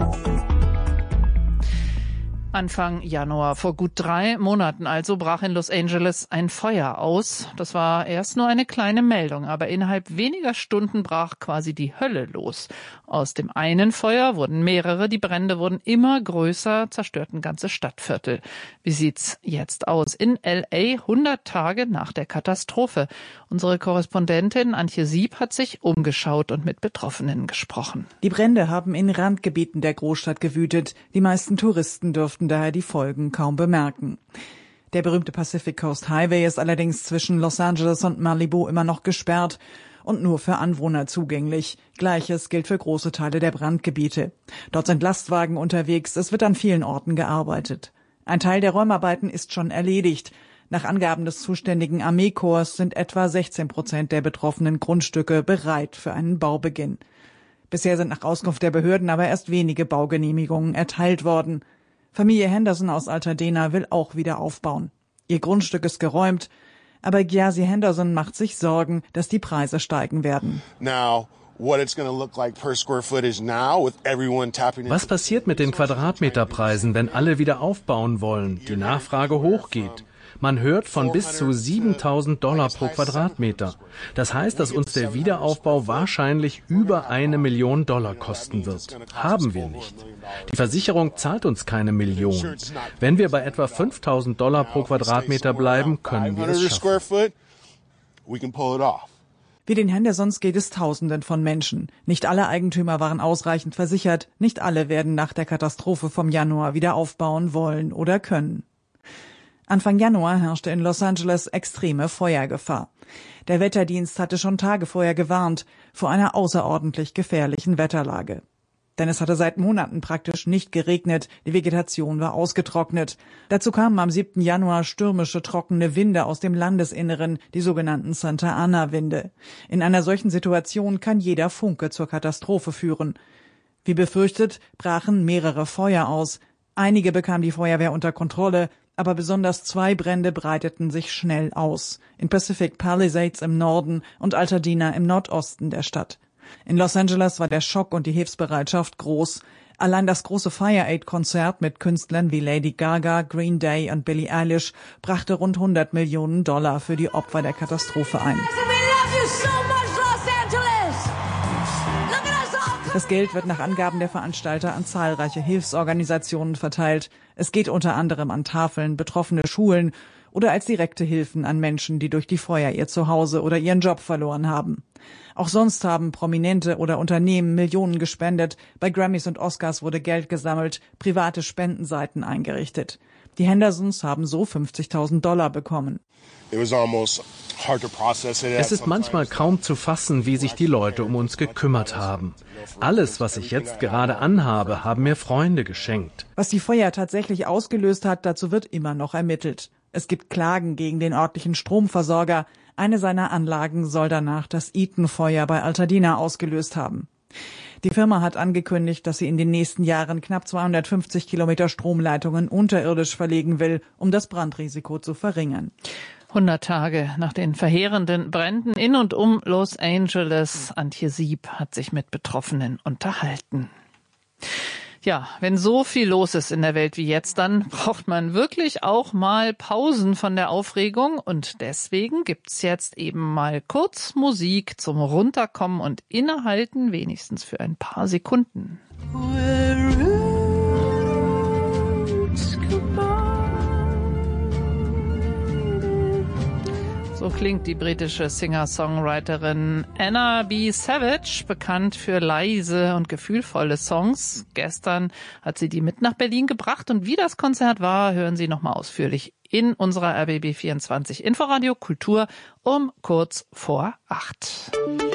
Anfang Januar, vor gut 3 Monaten also, brach in Los Angeles ein Feuer aus. Das war erst nur eine kleine Meldung, aber innerhalb weniger Stunden brach quasi die Hölle los. Aus dem einen Feuer wurden mehrere, die Brände wurden immer größer, zerstörten ganze Stadtviertel. Wie sieht's jetzt aus? In L.A. 100 Tage nach der Katastrophe. Unsere Korrespondentin Antje Sieb hat sich umgeschaut und mit Betroffenen gesprochen. Die Brände haben in Randgebieten der Großstadt gewütet. Die meisten Touristen dürften daher die Folgen kaum bemerken. Der berühmte Pacific Coast Highway ist allerdings zwischen Los Angeles und Malibu immer noch gesperrt und nur für Anwohner zugänglich. Gleiches gilt für große Teile der Brandgebiete. Dort sind Lastwagen unterwegs, es wird an vielen Orten gearbeitet. Ein Teil der Räumarbeiten ist schon erledigt. Nach Angaben des zuständigen Armeekorps sind etwa 16% der betroffenen Grundstücke bereit für einen Baubeginn. Bisher sind nach Auskunft der Behörden aber erst wenige Baugenehmigungen erteilt worden. Familie Henderson aus Altadena will auch wieder aufbauen. Ihr Grundstück ist geräumt, aber Gyasi Henderson macht sich Sorgen, dass die Preise steigen werden. Was passiert mit den Quadratmeterpreisen, wenn alle wieder aufbauen wollen, die Nachfrage hochgeht? Man hört von bis zu $7.000 pro Quadratmeter. Das heißt, dass uns der Wiederaufbau wahrscheinlich über $1 Million kosten wird. Haben wir nicht. Die Versicherung zahlt uns keine Million. Wenn wir bei etwa $5.000 pro Quadratmeter bleiben, können wir es schaffen. Wie den Hendersons geht es Tausenden von Menschen. Nicht alle Eigentümer waren ausreichend versichert. Nicht alle werden nach der Katastrophe vom Januar wieder aufbauen wollen oder können. Anfang Januar herrschte in Los Angeles extreme Feuergefahr. Der Wetterdienst hatte schon Tage vorher gewarnt vor einer außerordentlich gefährlichen Wetterlage. Denn es hatte seit Monaten praktisch nicht geregnet, die Vegetation war ausgetrocknet. Dazu kamen am 7. Januar stürmische, trockene Winde aus dem Landesinneren, die sogenannten Santa Ana-Winde. In einer solchen Situation kann jeder Funke zur Katastrophe führen. Wie befürchtet, brachen mehrere Feuer aus. Einige bekam die Feuerwehr unter Kontrolle, aber besonders 2 Brände breiteten sich schnell aus. In Pacific Palisades im Norden und Altadena im Nordosten der Stadt. In Los Angeles war der Schock und die Hilfsbereitschaft groß. Allein das große Fire Aid-Konzert mit Künstlern wie Lady Gaga, Green Day und Billie Eilish brachte rund $100 Millionen für die Opfer der Katastrophe ein. Das Geld wird nach Angaben der Veranstalter an zahlreiche Hilfsorganisationen verteilt. Es geht unter anderem an Tafeln, betroffene Schulen oder als direkte Hilfen an Menschen, die durch die Feuer ihr Zuhause oder ihren Job verloren haben. Auch sonst haben Prominente oder Unternehmen Millionen gespendet. Bei Grammys und Oscars wurde Geld gesammelt, private Spendenseiten eingerichtet. Die Hendersons haben so $50.000 bekommen. Es ist manchmal kaum zu fassen, wie sich die Leute um uns gekümmert haben. Alles, was ich jetzt gerade anhabe, haben mir Freunde geschenkt. Was die Feuer tatsächlich ausgelöst hat, dazu wird immer noch ermittelt. Es gibt Klagen gegen den örtlichen Stromversorger. Eine seiner Anlagen soll danach das Eaton-Feuer bei Altadena ausgelöst haben. Die Firma hat angekündigt, dass sie in den nächsten Jahren knapp 250 Kilometer Stromleitungen unterirdisch verlegen will, um das Brandrisiko zu verringern. 100 Tage nach den verheerenden Bränden in und um Los Angeles. Antje Sieb hat sich mit Betroffenen unterhalten. Ja, wenn so viel los ist in der Welt wie jetzt, dann braucht man wirklich auch mal Pausen von der Aufregung. Und deswegen gibt's jetzt eben mal kurz Musik zum Runterkommen und Innehalten, wenigstens für ein paar Sekunden. So So klingt die britische Singer-Songwriterin Anna B. Savage, bekannt für leise und gefühlvolle Songs. Gestern hat sie die mit nach Berlin gebracht und wie das Konzert war, hören Sie nochmal ausführlich in unserer RBB24 Inforadio Kultur um kurz vor 8.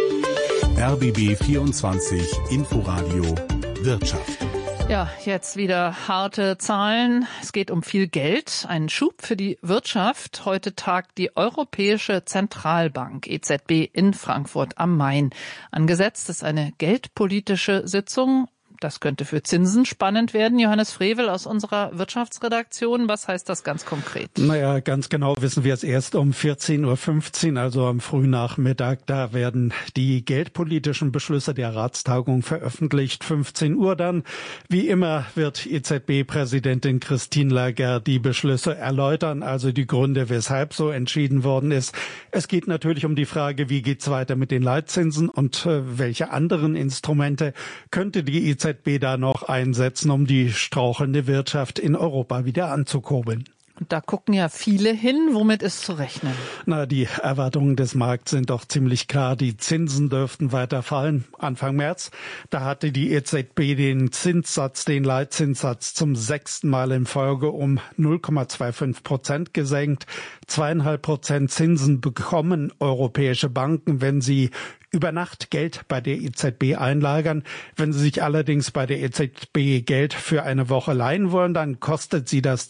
RBB24 Inforadio Wirtschaft. Ja, jetzt wieder harte Zahlen. Es geht um viel Geld, einen Schub für die Wirtschaft. Heute tagt die Europäische Zentralbank, EZB, in Frankfurt am Main. Angesetzt ist eine geldpolitische Sitzung. Das könnte für Zinsen spannend werden. Johannes Frevel aus unserer Wirtschaftsredaktion. Was heißt das ganz konkret? Naja, ganz genau wissen wir es erst um 14.15 Uhr, also am Frühnachmittag. Da werden die geldpolitischen Beschlüsse der Ratstagung veröffentlicht. 15 Uhr dann. Wie immer wird EZB-Präsidentin Christine Lagarde die Beschlüsse erläutern, also die Gründe, weshalb so entschieden worden ist. Es geht natürlich um die Frage, wie geht's weiter mit den Leitzinsen und welche anderen Instrumente könnte die EZB da noch einsetzen, um die strauchelnde Wirtschaft in Europa wieder anzukurbeln. Und da gucken ja viele hin. Womit ist zu rechnen? Na, die Erwartungen des Markts sind doch ziemlich klar. Die Zinsen dürften weiter fallen. Anfang März, da hatte die EZB den Zinssatz, den Leitzinssatz zum 6. Mal in Folge um 0,25% gesenkt. 2,5% Zinsen bekommen europäische Banken, wenn sie über Nacht Geld bei der EZB einlagern. Wenn Sie sich allerdings bei der EZB Geld für eine Woche leihen wollen, dann kostet Sie das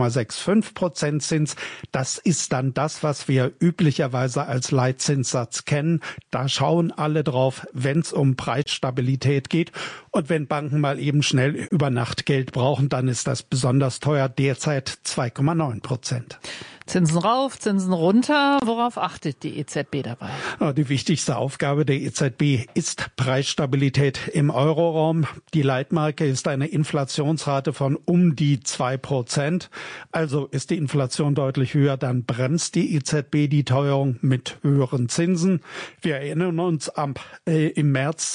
2,65% Zins. Das ist dann das, was wir üblicherweise als Leitzinssatz kennen. Da schauen alle drauf, wenn es um Preisstabilität geht. Und wenn Banken mal eben schnell über Nacht Geld brauchen, dann ist das besonders teuer, derzeit 2,9%. Zinsen rauf, Zinsen runter. Worauf achtet die EZB dabei? Die wichtigste Aufgabe der EZB ist Preisstabilität im Euroraum. Die Leitmarke ist eine Inflationsrate von um die 2%. Also ist die Inflation deutlich höher, dann bremst die EZB die Teuerung mit höheren Zinsen. Wir erinnern uns, im März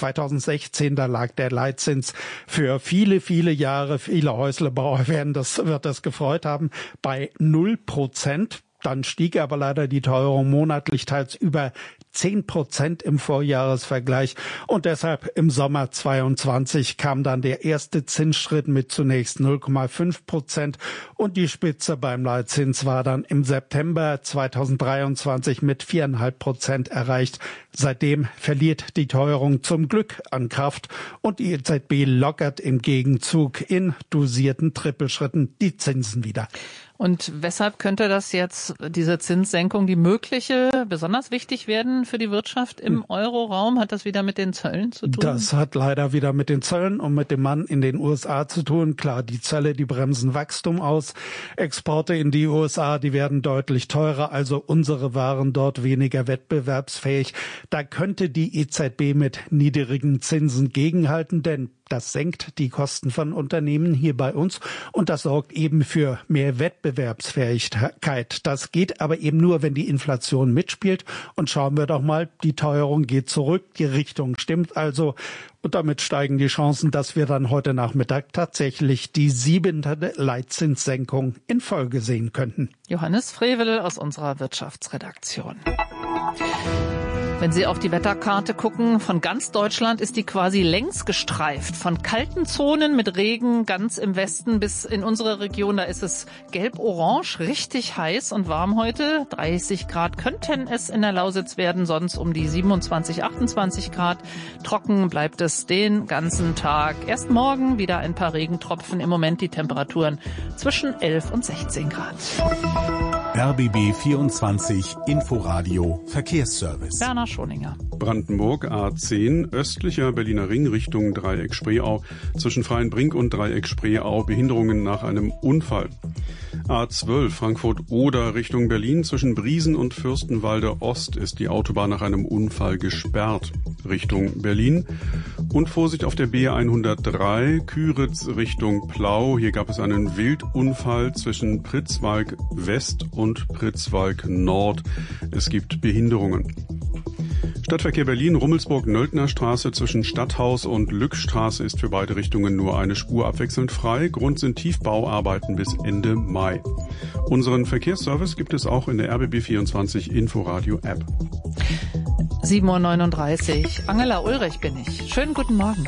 2016, da lag der Leitzins für viele, viele Jahre, viele Häuslebauer wird das gefreut haben, bei 0%. Dann stieg aber leider die Teuerung monatlich teils über 10% im Vorjahresvergleich. Und deshalb im Sommer 22 kam dann der erste Zinsschritt mit zunächst 0,5%. Und die Spitze beim Leitzins war dann im September 2023 mit 4,5% erreicht. Seitdem verliert die Teuerung zum Glück an Kraft. Und die EZB lockert im Gegenzug in dosierten Trippelschritten die Zinsen wieder. Und weshalb könnte das jetzt, diese Zinssenkung, die mögliche, besonders wichtig werden für die Wirtschaft im Euroraum? Hat das wieder mit den Zöllen zu tun? Das hat leider wieder mit den Zöllen und mit dem Mann in den USA zu tun. Klar, die Zölle, die bremsen Wachstum aus. Exporte in die USA, die werden deutlich teurer, also unsere Waren dort weniger wettbewerbsfähig. Da könnte die EZB mit niedrigen Zinsen gegenhalten, denn das senkt die Kosten von Unternehmen hier bei uns und das sorgt eben für mehr Wettbewerbsfähigkeit. Das geht aber eben nur, wenn die Inflation mitspielt. Und schauen wir doch mal, die Teuerung geht zurück, die Richtung stimmt also. Und damit steigen die Chancen, dass wir dann heute Nachmittag tatsächlich die 7. Leitzinssenkung in Folge sehen könnten. Johannes Frevel aus unserer Wirtschaftsredaktion. Wenn Sie auf die Wetterkarte gucken, von ganz Deutschland ist die quasi längs gestreift. Von kalten Zonen mit Regen ganz im Westen bis in unsere Region, da ist es gelb-orange, richtig heiß und warm heute. 30 Grad könnten es in der Lausitz werden, sonst um die 27, 28 Grad. Trocken bleibt es den ganzen Tag. Erst morgen wieder ein paar Regentropfen. Im Moment die Temperaturen zwischen 11 und 16 Grad. RBB 24 Inforadio Verkehrsservice. Werner Schoninger. Brandenburg A10, östlicher Berliner Ring Richtung Dreieck Spreeau. Zwischen Freienbrink und Dreieck Spreeau Behinderungen nach einem Unfall. A12 Frankfurt-Oder Richtung Berlin. Zwischen Briesen und Fürstenwalde Ost ist die Autobahn nach einem Unfall gesperrt. Richtung Berlin. Und Vorsicht auf der B103 Küritz Richtung Plau. Hier gab es einen Wildunfall zwischen Pritzwalk West und Pritzwalk Nord. Es gibt Behinderungen. Stadtverkehr Berlin, Rummelsburg-Nöldner Straße zwischen Stadthaus und Lückstraße ist für beide Richtungen nur eine Spur abwechselnd frei. Grund sind Tiefbauarbeiten bis Ende Mai. Unseren Verkehrsservice gibt es auch in der RBB24 Inforadio App. 7:39 Uhr. Angela Ulrich bin ich. Schönen guten Morgen.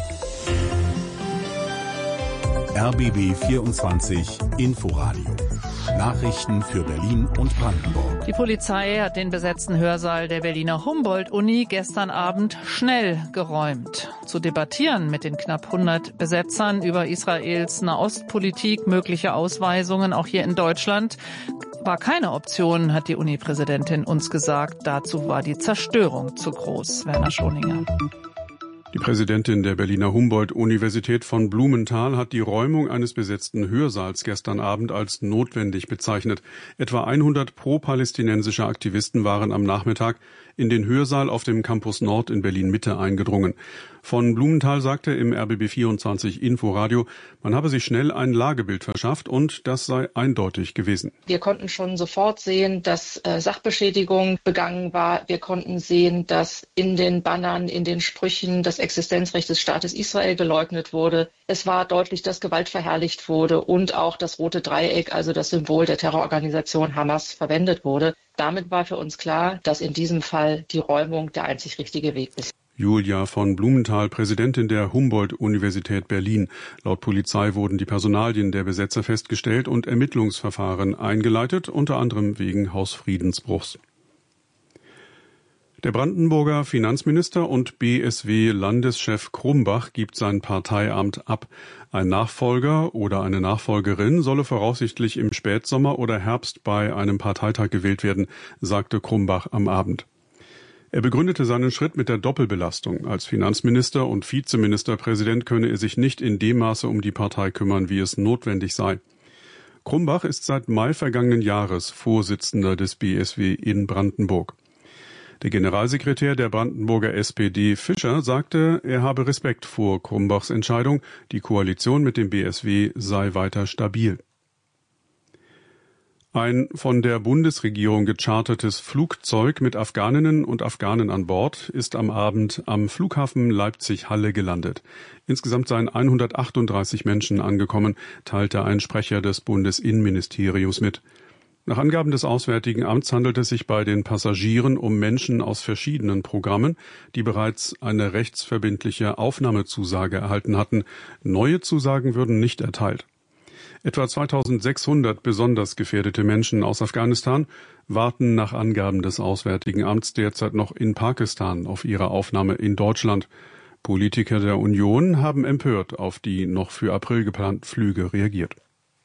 RBB24 Inforadio. Nachrichten für Berlin und Brandenburg. Die Polizei hat den besetzten Hörsaal der Berliner Humboldt-Uni gestern Abend schnell geräumt. Zu debattieren mit den knapp 100 Besetzern über Israels Nahostpolitik, mögliche Ausweisungen auch hier in Deutschland, war keine Option, hat die Uni-Präsidentin uns gesagt. Dazu war die Zerstörung zu groß. Werner Schoninger. Die Präsidentin der Berliner Humboldt-Universität von Blumenthal hat die Räumung eines besetzten Hörsaals gestern Abend als notwendig bezeichnet. Etwa 100 pro-palästinensische Aktivisten waren am Nachmittag in den Hörsaal auf dem Campus Nord in Berlin-Mitte eingedrungen. Von Blumenthal sagte im RBB24 Inforadio, man habe sich schnell ein Lagebild verschafft und das sei eindeutig gewesen. Wir konnten schon sofort sehen, dass Sachbeschädigung begangen war. Wir konnten sehen, dass in den Bannern, in den Sprüchen das Existenzrecht des Staates Israel geleugnet wurde. Es war deutlich, dass Gewalt verherrlicht wurde und auch das rote Dreieck, also das Symbol der Terrororganisation Hamas, verwendet wurde. Damit war für uns klar, dass in diesem Fall die Räumung der einzig richtige Weg ist. Julia von Blumenthal, Präsidentin der Humboldt-Universität Berlin. Laut Polizei wurden die Personalien der Besetzer festgestellt und Ermittlungsverfahren eingeleitet, unter anderem wegen Hausfriedensbruchs. Der Brandenburger Finanzminister und BSW-Landeschef Krumbach gibt sein Parteiamt ab. Ein Nachfolger oder eine Nachfolgerin solle voraussichtlich im Spätsommer oder Herbst bei einem Parteitag gewählt werden, sagte Krumbach am Abend. Er begründete seinen Schritt mit der Doppelbelastung. Als Finanzminister und Vizeministerpräsident könne er sich nicht in dem Maße um die Partei kümmern, wie es notwendig sei. Krumbach ist seit Mai vergangenen Jahres Vorsitzender des BSW in Brandenburg. Der Generalsekretär der Brandenburger SPD Fischer sagte, er habe Respekt vor Krumbachs Entscheidung, die Koalition mit dem BSW sei weiter stabil. Ein von der Bundesregierung gechartertes Flugzeug mit Afghaninnen und Afghanen an Bord ist am Abend am Flughafen Leipzig-Halle gelandet. Insgesamt seien 138 Menschen angekommen, teilte ein Sprecher des Bundesinnenministeriums mit. Nach Angaben des Auswärtigen Amts handelt es sich bei den Passagieren um Menschen aus verschiedenen Programmen, die bereits eine rechtsverbindliche Aufnahmezusage erhalten hatten. Neue Zusagen würden nicht erteilt. Etwa 2600 besonders gefährdete Menschen aus Afghanistan warten nach Angaben des Auswärtigen Amts derzeit noch in Pakistan auf ihre Aufnahme in Deutschland. Politiker der Union haben empört auf die noch für April geplanten Flüge reagiert.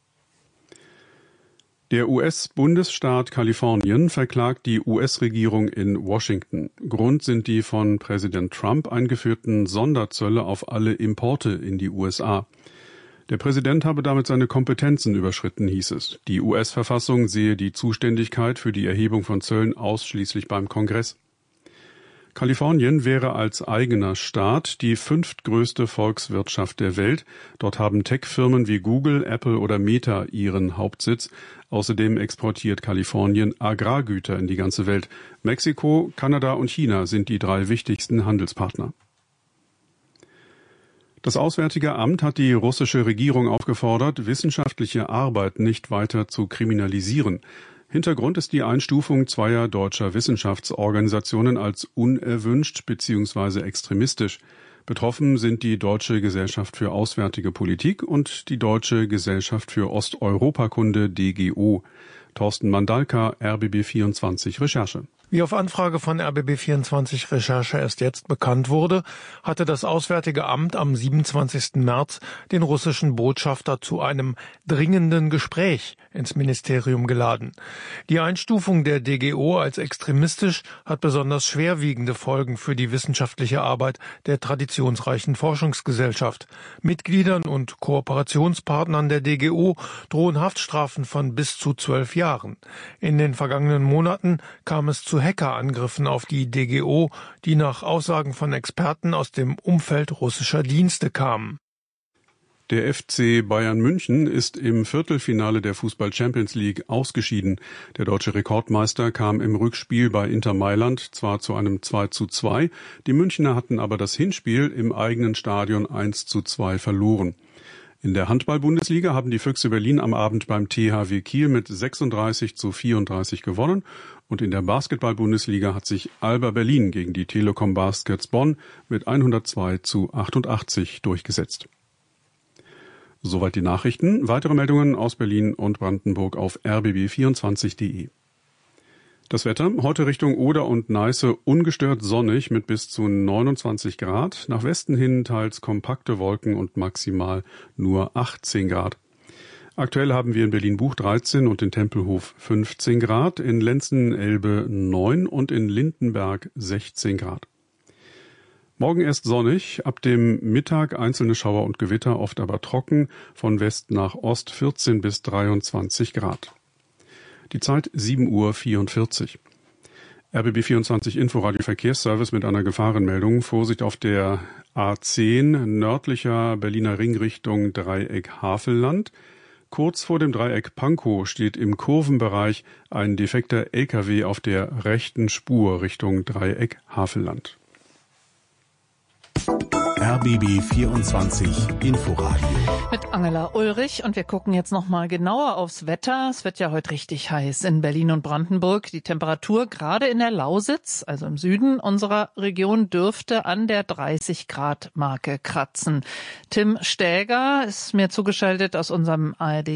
Der US-Bundesstaat Kalifornien verklagt die US-Regierung in Washington. Grund sind die von Präsident Trump eingeführten Sonderzölle auf alle Importe in die USA. Der Präsident habe damit seine Kompetenzen überschritten, hieß es. Die US-Verfassung sehe die Zuständigkeit für die Erhebung von Zöllen ausschließlich beim Kongress. Kalifornien wäre als eigener Staat die 5. größte Volkswirtschaft der Welt. Dort haben Tech-Firmen wie Google, Apple oder Meta ihren Hauptsitz. Außerdem exportiert Kalifornien Agrargüter in die ganze Welt. Mexiko, Kanada und China sind die 3 wichtigsten Handelspartner. Das Auswärtige Amt hat die russische Regierung aufgefordert, wissenschaftliche Arbeit nicht weiter zu kriminalisieren. Hintergrund ist die Einstufung zweier deutscher Wissenschaftsorganisationen als unerwünscht bzw. extremistisch. Betroffen sind die Deutsche Gesellschaft für Auswärtige Politik und die Deutsche Gesellschaft für Osteuropakunde DGO. Thorsten Mandalka, RBB24 Recherche. Wie auf Anfrage von RBB24 Recherche erst jetzt bekannt wurde, hatte das Auswärtige Amt am 27. März den russischen Botschafter zu einem dringenden Gespräch ins Ministerium geladen. Die Einstufung der DGO als extremistisch hat besonders schwerwiegende Folgen für die wissenschaftliche Arbeit der traditionsreichen Forschungsgesellschaft. Mitgliedern und Kooperationspartnern der DGO drohen Haftstrafen von bis zu 12 Jahren. In den vergangenen Monaten kam es zu Hackerangriffen auf die DGO, die nach Aussagen von Experten aus dem Umfeld russischer Dienste kamen. Der FC Bayern München ist im Viertelfinale der Fußball-Champions League ausgeschieden. Der deutsche Rekordmeister kam im Rückspiel bei Inter Mailand zwar zu einem 2:2, die Münchner hatten aber das Hinspiel im eigenen Stadion 1:2 verloren. In der Handball-Bundesliga haben die Füchse Berlin am Abend beim THW Kiel mit 36:34 gewonnen. Und in der Basketball-Bundesliga hat sich Alba Berlin gegen die Telekom Baskets Bonn mit 102:88 durchgesetzt. Soweit die Nachrichten. Weitere Meldungen aus Berlin und Brandenburg auf rbb24.de. Das Wetter, heute Richtung Oder und Neiße ungestört sonnig mit bis zu 29 Grad. Nach Westen hin teils kompakte Wolken und maximal nur 18 Grad. Aktuell haben wir in Berlin-Buch 13 und in Tempelhof 15 Grad, in Lenzen-Elbe 9 und in Lindenberg 16 Grad. Morgen erst sonnig, ab dem Mittag einzelne Schauer und Gewitter, oft aber trocken, von West nach Ost 14 bis 23 Grad. Die Zeit 7:44 Uhr. RBB24 Inforadio Verkehrsservice mit einer Gefahrenmeldung. Vorsicht auf der A10 nördlicher Berliner Ring Richtung Dreieck Havelland. Kurz vor dem Dreieck Pankow steht im Kurvenbereich ein defekter LKW auf der rechten Spur Richtung Dreieck Havelland. RBB 24 Inforadio. Mit Angela Ulrich und wir gucken jetzt noch mal genauer aufs Wetter. Es wird ja heute richtig heiß in Berlin und Brandenburg. Die Temperatur gerade in der Lausitz, also im Süden unserer Region, dürfte an der 30-Grad-Marke kratzen. Tim Stäger ist mir zugeschaltet aus unserem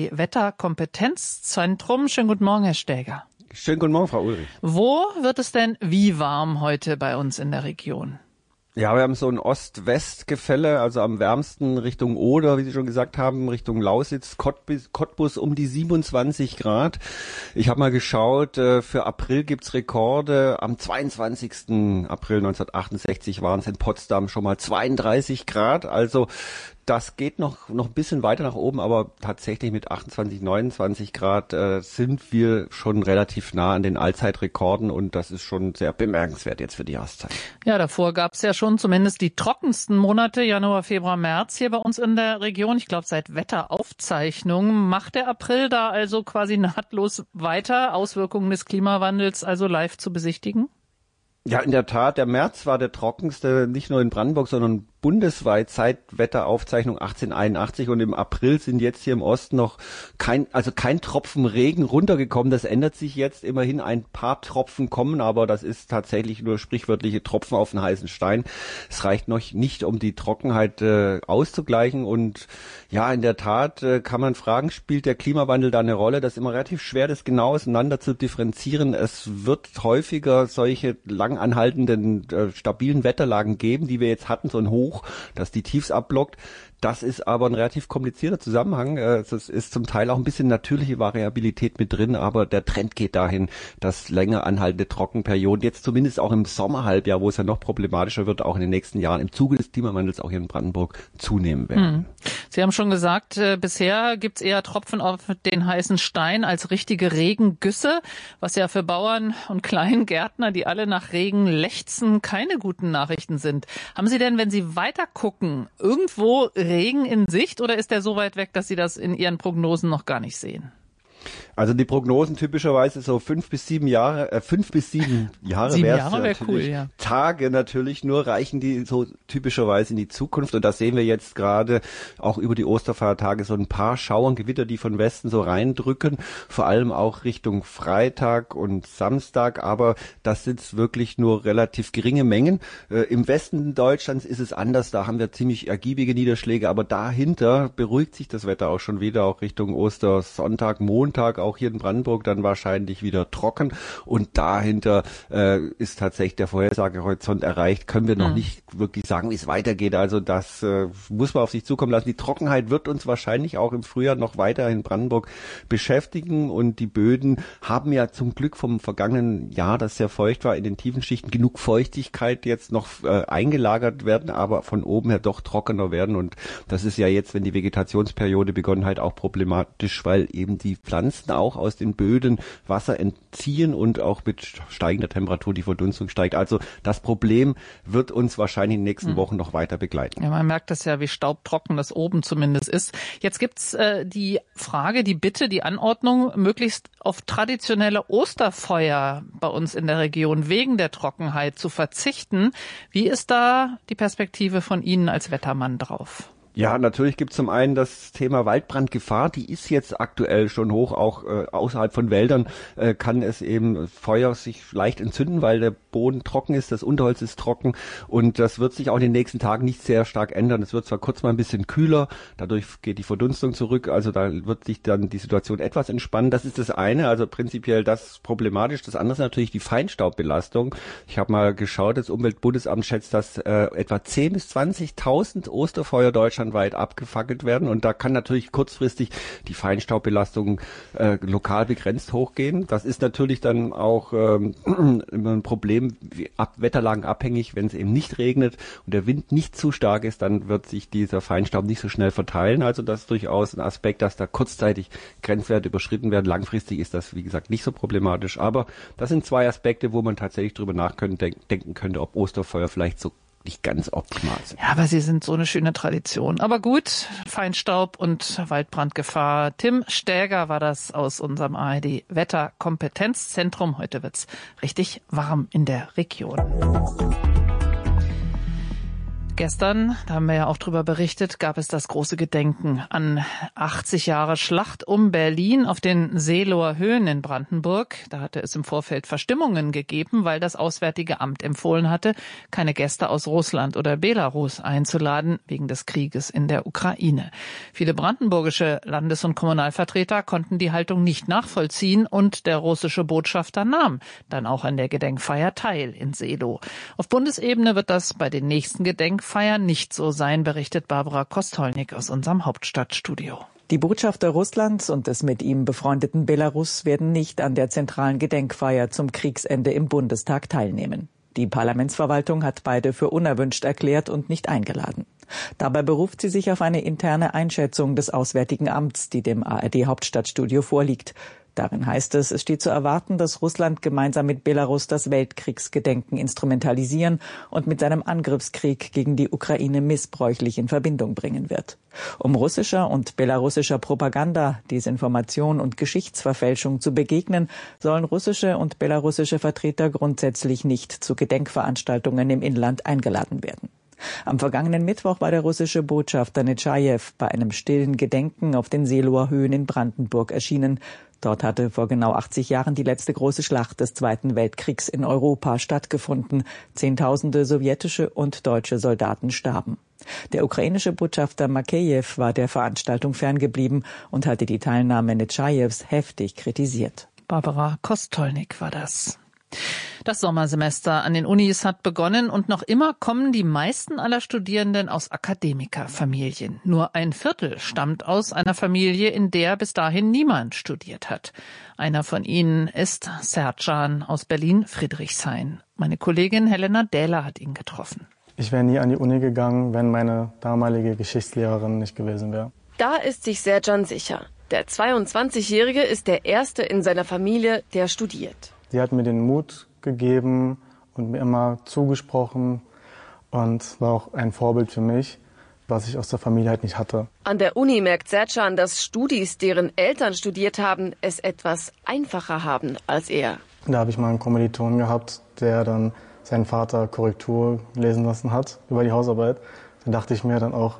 ARD-Wetterkompetenzzentrum. Schönen guten Morgen, Herr Stäger. Schönen guten Morgen, Frau Ulrich. Wo wird es denn wie warm heute bei uns in der Region? Ja, wir haben so ein Ost-West-Gefälle, also am wärmsten Richtung Oder, wie Sie schon gesagt haben, Richtung Lausitz, Cottbus um die 27 Grad. Ich habe mal geschaut, für April gibt's Rekorde. Am 22. April 1968 waren es in Potsdam schon mal 32 Grad. Also das geht noch ein bisschen weiter nach oben, aber tatsächlich mit 28, 29 Grad sind wir schon relativ nah an den Allzeitrekorden und das ist schon sehr bemerkenswert jetzt für die Jahreszeit. Ja, davor gab es ja schon zumindest die trockensten Monate, Januar, Februar, März hier bei uns in der Region. Ich glaube, seit Wetteraufzeichnungen macht der April da also quasi nahtlos weiter, Auswirkungen des Klimawandels also live zu besichtigen? Ja, in der Tat, der März war der trockenste, nicht nur in Brandenburg, sondern bundesweit seit Wetteraufzeichnung 1881 und im April sind jetzt hier im Osten noch kein Tropfen Regen runtergekommen. Das ändert sich jetzt, immerhin ein paar Tropfen kommen, aber das ist tatsächlich nur sprichwörtliche Tropfen auf den heißen Stein. Es reicht noch nicht, um die Trockenheit auszugleichen und ja, in der Tat kann man fragen, spielt der Klimawandel da eine Rolle? Das ist immer relativ schwer, das genau auseinander zu differenzieren. Es wird häufiger solche lang anhaltenden, stabilen Wetterlagen geben, die wir jetzt hatten, so ein Hoch, das die Tiefs abblockt. Das ist aber ein relativ komplizierter Zusammenhang. Es ist zum Teil auch ein bisschen natürliche Variabilität mit drin, aber der Trend geht dahin, dass länger anhaltende Trockenperioden, jetzt zumindest auch im Sommerhalbjahr, wo es ja noch problematischer wird, auch in den nächsten Jahren im Zuge des Klimawandels auch hier in Brandenburg zunehmen werden. Sie haben schon gesagt, bisher gibt's eher Tropfen auf den heißen Stein als richtige Regengüsse, was ja für Bauern und Kleingärtner, die alle nach Regen lechzen, keine guten Nachrichten sind. Haben Sie denn, wenn Sie weiter gucken, irgendwo Regen in Sicht oder ist der so weit weg, dass Sie das in Ihren Prognosen noch gar nicht sehen? Also die Prognosen typischerweise so 5 bis 7 Jahre wäre wär cool, ja. Tage natürlich nur reichen die so typischerweise in die Zukunft und da sehen wir jetzt gerade auch über die Osterfeiertage so ein paar Schauer und Gewitter, die von Westen so reindrücken, vor allem auch Richtung Freitag und Samstag, aber das sind wirklich nur relativ geringe Mengen. Im Westen Deutschlands ist es anders, da haben wir ziemlich ergiebige Niederschläge, aber dahinter beruhigt sich das Wetter auch schon wieder, auch Richtung Ostersonntag, Montag, auch hier in Brandenburg dann wahrscheinlich wieder trocken und dahinter ist tatsächlich der Vorhersagehorizont erreicht, können wir noch nicht wirklich sagen, wie es weitergeht, also das muss man auf sich zukommen lassen. Die Trockenheit wird uns wahrscheinlich auch im Frühjahr noch weiter in Brandenburg beschäftigen und die Böden haben ja zum Glück vom vergangenen Jahr, das sehr feucht war, in den tiefen Schichten genug Feuchtigkeit jetzt noch eingelagert werden, aber von oben her doch trockener werden und das ist ja jetzt, wenn die Vegetationsperiode begonnen hat, auch problematisch, weil eben die Pflanzen auch aus den Böden Wasser entziehen und auch mit steigender Temperatur die Verdunstung steigt. Also das Problem wird uns wahrscheinlich in den nächsten Wochen noch weiter begleiten. Ja, man merkt das ja, wie staubtrocken das oben zumindest ist. Jetzt gibt's die Frage, die Bitte, die Anordnung, möglichst auf traditionelle Osterfeuer bei uns in der Region wegen der Trockenheit zu verzichten. Wie ist da die Perspektive von Ihnen als Wettermann drauf? Ja, natürlich gibt es zum einen das Thema Waldbrandgefahr, die ist jetzt aktuell schon hoch, auch außerhalb von Wäldern kann es eben Feuer sich leicht entzünden, weil der Boden trocken ist, das Unterholz ist trocken und das wird sich auch in den nächsten Tagen nicht sehr stark ändern. Es wird zwar kurz mal ein bisschen kühler, dadurch geht die Verdunstung zurück, also da wird sich dann die Situation etwas entspannen. Das ist das eine, also prinzipiell das problematisch. Das andere ist natürlich die Feinstaubbelastung. Ich habe mal geschaut, das Umweltbundesamt schätzt, dass etwa 10.000 bis 20.000 Osterfeuer deutschlandweit abgefackelt werden und da kann natürlich kurzfristig die Feinstaubbelastung lokal begrenzt hochgehen. Das ist natürlich dann auch ein Problem, wetterlagenabhängig, wenn es eben nicht regnet und der Wind nicht zu stark ist, dann wird sich dieser Feinstaub nicht so schnell verteilen. Also das ist durchaus ein Aspekt, dass da kurzzeitig Grenzwerte überschritten werden. Langfristig ist das, wie gesagt, nicht so problematisch. Aber das sind zwei Aspekte, wo man tatsächlich drüber nachdenken könnte, ob Osterfeuer vielleicht so nicht ganz optimal sind. Ja, aber sie sind so eine schöne Tradition. Aber gut, Feinstaub und Waldbrandgefahr. Tim Stäger war das aus unserem ARD Wetterkompetenzzentrum. Heute wird's richtig warm in der Region. Gestern, da haben wir ja auch drüber berichtet, gab es das große Gedenken an 80 Jahre Schlacht um Berlin auf den Seeloer Höhen in Brandenburg. Da hatte es im Vorfeld Verstimmungen gegeben, weil das Auswärtige Amt empfohlen hatte, keine Gäste aus Russland oder Belarus einzuladen, wegen des Krieges in der Ukraine. Viele brandenburgische Landes- und Kommunalvertreter konnten die Haltung nicht nachvollziehen und der russische Botschafter nahm dann auch an der Gedenkfeier teil in Seelow. Auf Bundesebene wird das bei den nächsten Gedenkfeiern nicht so sein, berichtet Barbara Kostolnik aus unserem Hauptstadtstudio. Die Botschafter Russlands und des mit ihm befreundeten Belarus werden nicht an der zentralen Gedenkfeier zum Kriegsende im Bundestag teilnehmen. Die Parlamentsverwaltung hat beide für unerwünscht erklärt und nicht eingeladen. Dabei beruft sie sich auf eine interne Einschätzung des Auswärtigen Amts, die dem ARD Hauptstadtstudio vorliegt. Darin heißt es steht zu erwarten, dass Russland gemeinsam mit Belarus das Weltkriegsgedenken instrumentalisieren und mit seinem Angriffskrieg gegen die Ukraine missbräuchlich in Verbindung bringen wird. Um russischer und belarussischer Propaganda, Desinformation und Geschichtsverfälschung zu begegnen, sollen russische und belarussische Vertreter grundsätzlich nicht zu Gedenkveranstaltungen im Inland eingeladen werden. Am vergangenen Mittwoch war der russische Botschafter Netschajew bei einem stillen Gedenken auf den Seeloer Höhen in Brandenburg erschienen. Dort hatte vor genau 80 Jahren die letzte große Schlacht des Zweiten Weltkriegs in Europa stattgefunden. Zehntausende sowjetische und deutsche Soldaten starben. Der ukrainische Botschafter Makejew war der Veranstaltung ferngeblieben und hatte die Teilnahme Netschajews heftig kritisiert. Barbara Kostolnik war das. Das Sommersemester an den Unis hat begonnen und noch immer kommen die meisten aller Studierenden aus Akademikerfamilien. Nur ein Viertel stammt aus einer Familie, in der bis dahin niemand studiert hat. Einer von ihnen ist Sercan aus Berlin-Friedrichshain. Meine Kollegin Helena Dähler hat ihn getroffen. Ich wäre nie an die Uni gegangen, wenn meine damalige Geschichtslehrerin nicht gewesen wäre. Da ist sich Sercan sicher. Der 22-Jährige ist der Erste in seiner Familie, der studiert. Sie hat mir den Mut gegeben und mir immer zugesprochen und war auch ein Vorbild für mich, was ich aus der Familie halt nicht hatte. An der Uni merkt Sercan, dass Studis, deren Eltern studiert haben, es etwas einfacher haben als er. Da habe ich mal einen Kommilitonen gehabt, der dann seinen Vater Korrektur lesen lassen hat über die Hausarbeit. Dann dachte ich mir dann auch,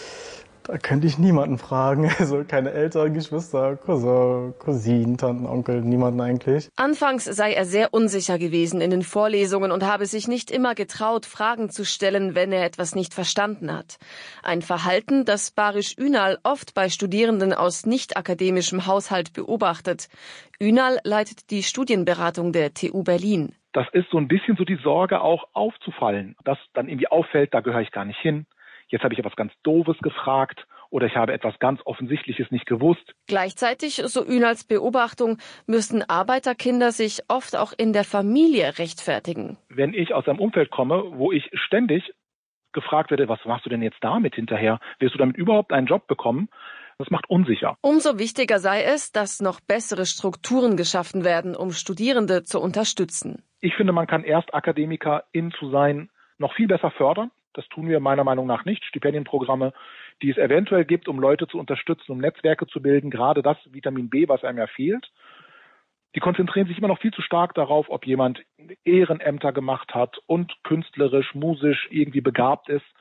da könnte ich niemanden fragen, also keine Eltern, Geschwister, Cousin, Cousinen, Tanten, Onkel, niemanden eigentlich. Anfangs sei er sehr unsicher gewesen in den Vorlesungen und habe sich nicht immer getraut, Fragen zu stellen, wenn er etwas nicht verstanden hat. Ein Verhalten, das Barisch Ünal oft bei Studierenden aus nicht-akademischem Haushalt beobachtet. Ünal leitet die Studienberatung der TU Berlin. Das ist so ein bisschen so die Sorge auch aufzufallen, dass dann irgendwie auffällt, da gehöre ich gar nicht hin. Jetzt habe ich etwas ganz Doofes gefragt oder ich habe etwas ganz Offensichtliches nicht gewusst. Gleichzeitig, so Ünals Beobachtung, müssen Arbeiterkinder sich oft auch in der Familie rechtfertigen. Wenn ich aus einem Umfeld komme, wo ich ständig gefragt werde, was machst du denn jetzt damit hinterher? Wirst du damit überhaupt einen Job bekommen? Das macht unsicher. Umso wichtiger sei es, dass noch bessere Strukturen geschaffen werden, um Studierende zu unterstützen. Ich finde, man kann erst AkademikerIn zu sein noch viel besser fördern. Das tun wir meiner Meinung nach nicht. Stipendienprogramme, die es eventuell gibt, um Leute zu unterstützen, um Netzwerke zu bilden, gerade das Vitamin B, was einem ja fehlt. Die konzentrieren sich immer noch viel zu stark darauf, ob jemand Ehrenämter gemacht hat und künstlerisch, musisch irgendwie begabt ist.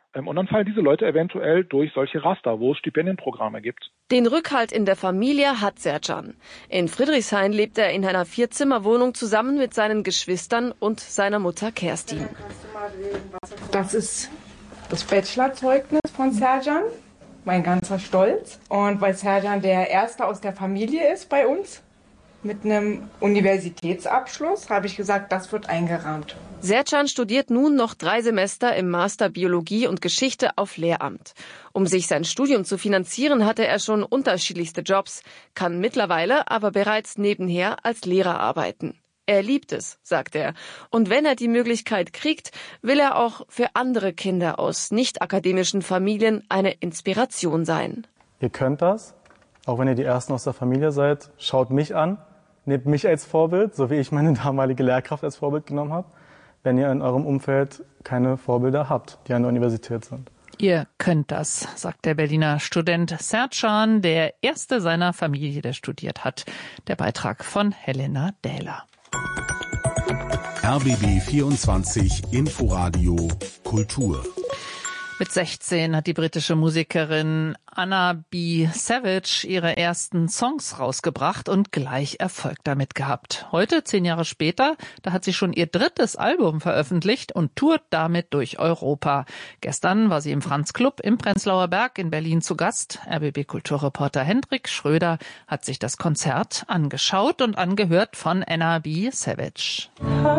Und dann fallen diese Leute eventuell durch solche Raster, wo es Stipendienprogramme gibt. Den Rückhalt in der Familie hat Sercan. In Friedrichshain lebt er in einer 4-Zimmer-Wohnung zusammen mit seinen Geschwistern und seiner Mutter Kerstin. Das ist das Bachelorzeugnis von Sercan, mein ganzer Stolz. Und weil Sercan der Erste aus der Familie ist bei uns, mit einem Universitätsabschluss, habe ich gesagt, das wird eingerahmt. Sercan studiert nun noch 3 Semester im Master Biologie und Geschichte auf Lehramt. Um sich sein Studium zu finanzieren, hatte er schon unterschiedlichste Jobs, kann mittlerweile aber bereits nebenher als Lehrer arbeiten. Er liebt es, sagt er. Und wenn er die Möglichkeit kriegt, will er auch für andere Kinder aus nicht-akademischen Familien eine Inspiration sein. Ihr könnt das, auch wenn ihr die Ersten aus der Familie seid. Schaut mich an, nehmt mich als Vorbild, so wie ich meine damalige Lehrkraft als Vorbild genommen habe, wenn ihr in eurem Umfeld keine Vorbilder habt, die an der Universität sind. Ihr könnt das, sagt der Berliner Student Sercan, der erste seiner Familie, der studiert hat. Der Beitrag von Helena Dähler. RBB 24 Inforadio Kultur. Mit 16 hat die britische Musikerin Anna B. Savage ihre ersten Songs rausgebracht und gleich Erfolg damit gehabt. Heute, 10 Jahre später, da hat sie schon ihr 3. Album veröffentlicht und tourt damit durch Europa. Gestern war sie im Franz Club im Prenzlauer Berg in Berlin zu Gast. RBB-Kulturreporter Hendrik Schröder hat sich das Konzert angeschaut und angehört von Anna B. Savage.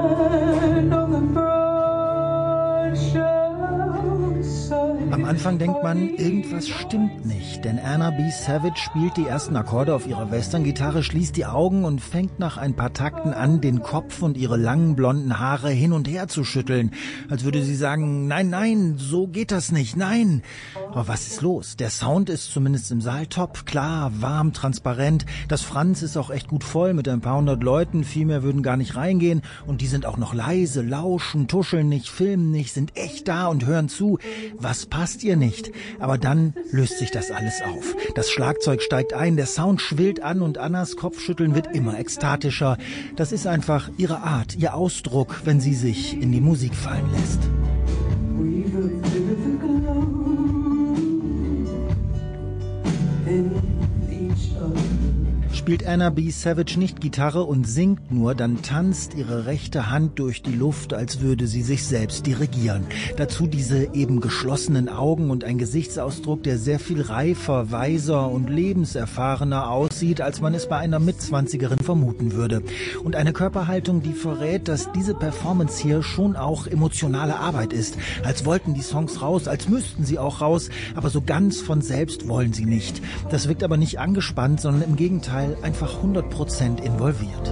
Am Anfang denkt man, irgendwas stimmt nicht, denn Anna B. Savage spielt die ersten Akkorde auf ihrer Western-Gitarre, schließt die Augen und fängt nach ein paar Takten an, den Kopf und ihre langen blonden Haare hin und her zu schütteln, als würde sie sagen, nein, nein, so geht das nicht, nein. Aber was ist los? Der Sound ist zumindest im Saal top, klar, warm, transparent. Das Franz ist auch echt gut voll mit ein paar hundert Leuten, viel mehr würden gar nicht reingehen und die sind auch noch leise, lauschen, tuscheln nicht, filmen nicht, sind echt da und hören zu. Was passt ihr nicht? Aber dann löst sich das alles auf. Das Schlagzeug steigt ein, der Sound schwillt an und Annas Kopfschütteln wird immer ekstatischer. Das ist einfach ihre Art, ihr Ausdruck, wenn sie sich in die Musik fallen lässt. Spielt Anna B. Savage nicht Gitarre und singt nur, dann tanzt ihre rechte Hand durch die Luft, als würde sie sich selbst dirigieren. Dazu diese eben geschlossenen Augen und ein Gesichtsausdruck, der sehr viel reifer, weiser und lebenserfahrener aussieht, als man es bei einer Mitzwanzigerin vermuten würde. Und eine Körperhaltung, die verrät, dass diese Performance hier schon auch emotionale Arbeit ist. Als wollten die Songs raus, als müssten sie auch raus, aber so ganz von selbst wollen sie nicht. Das wirkt aber nicht angespannt, sondern im Gegenteil einfach 100% involviert.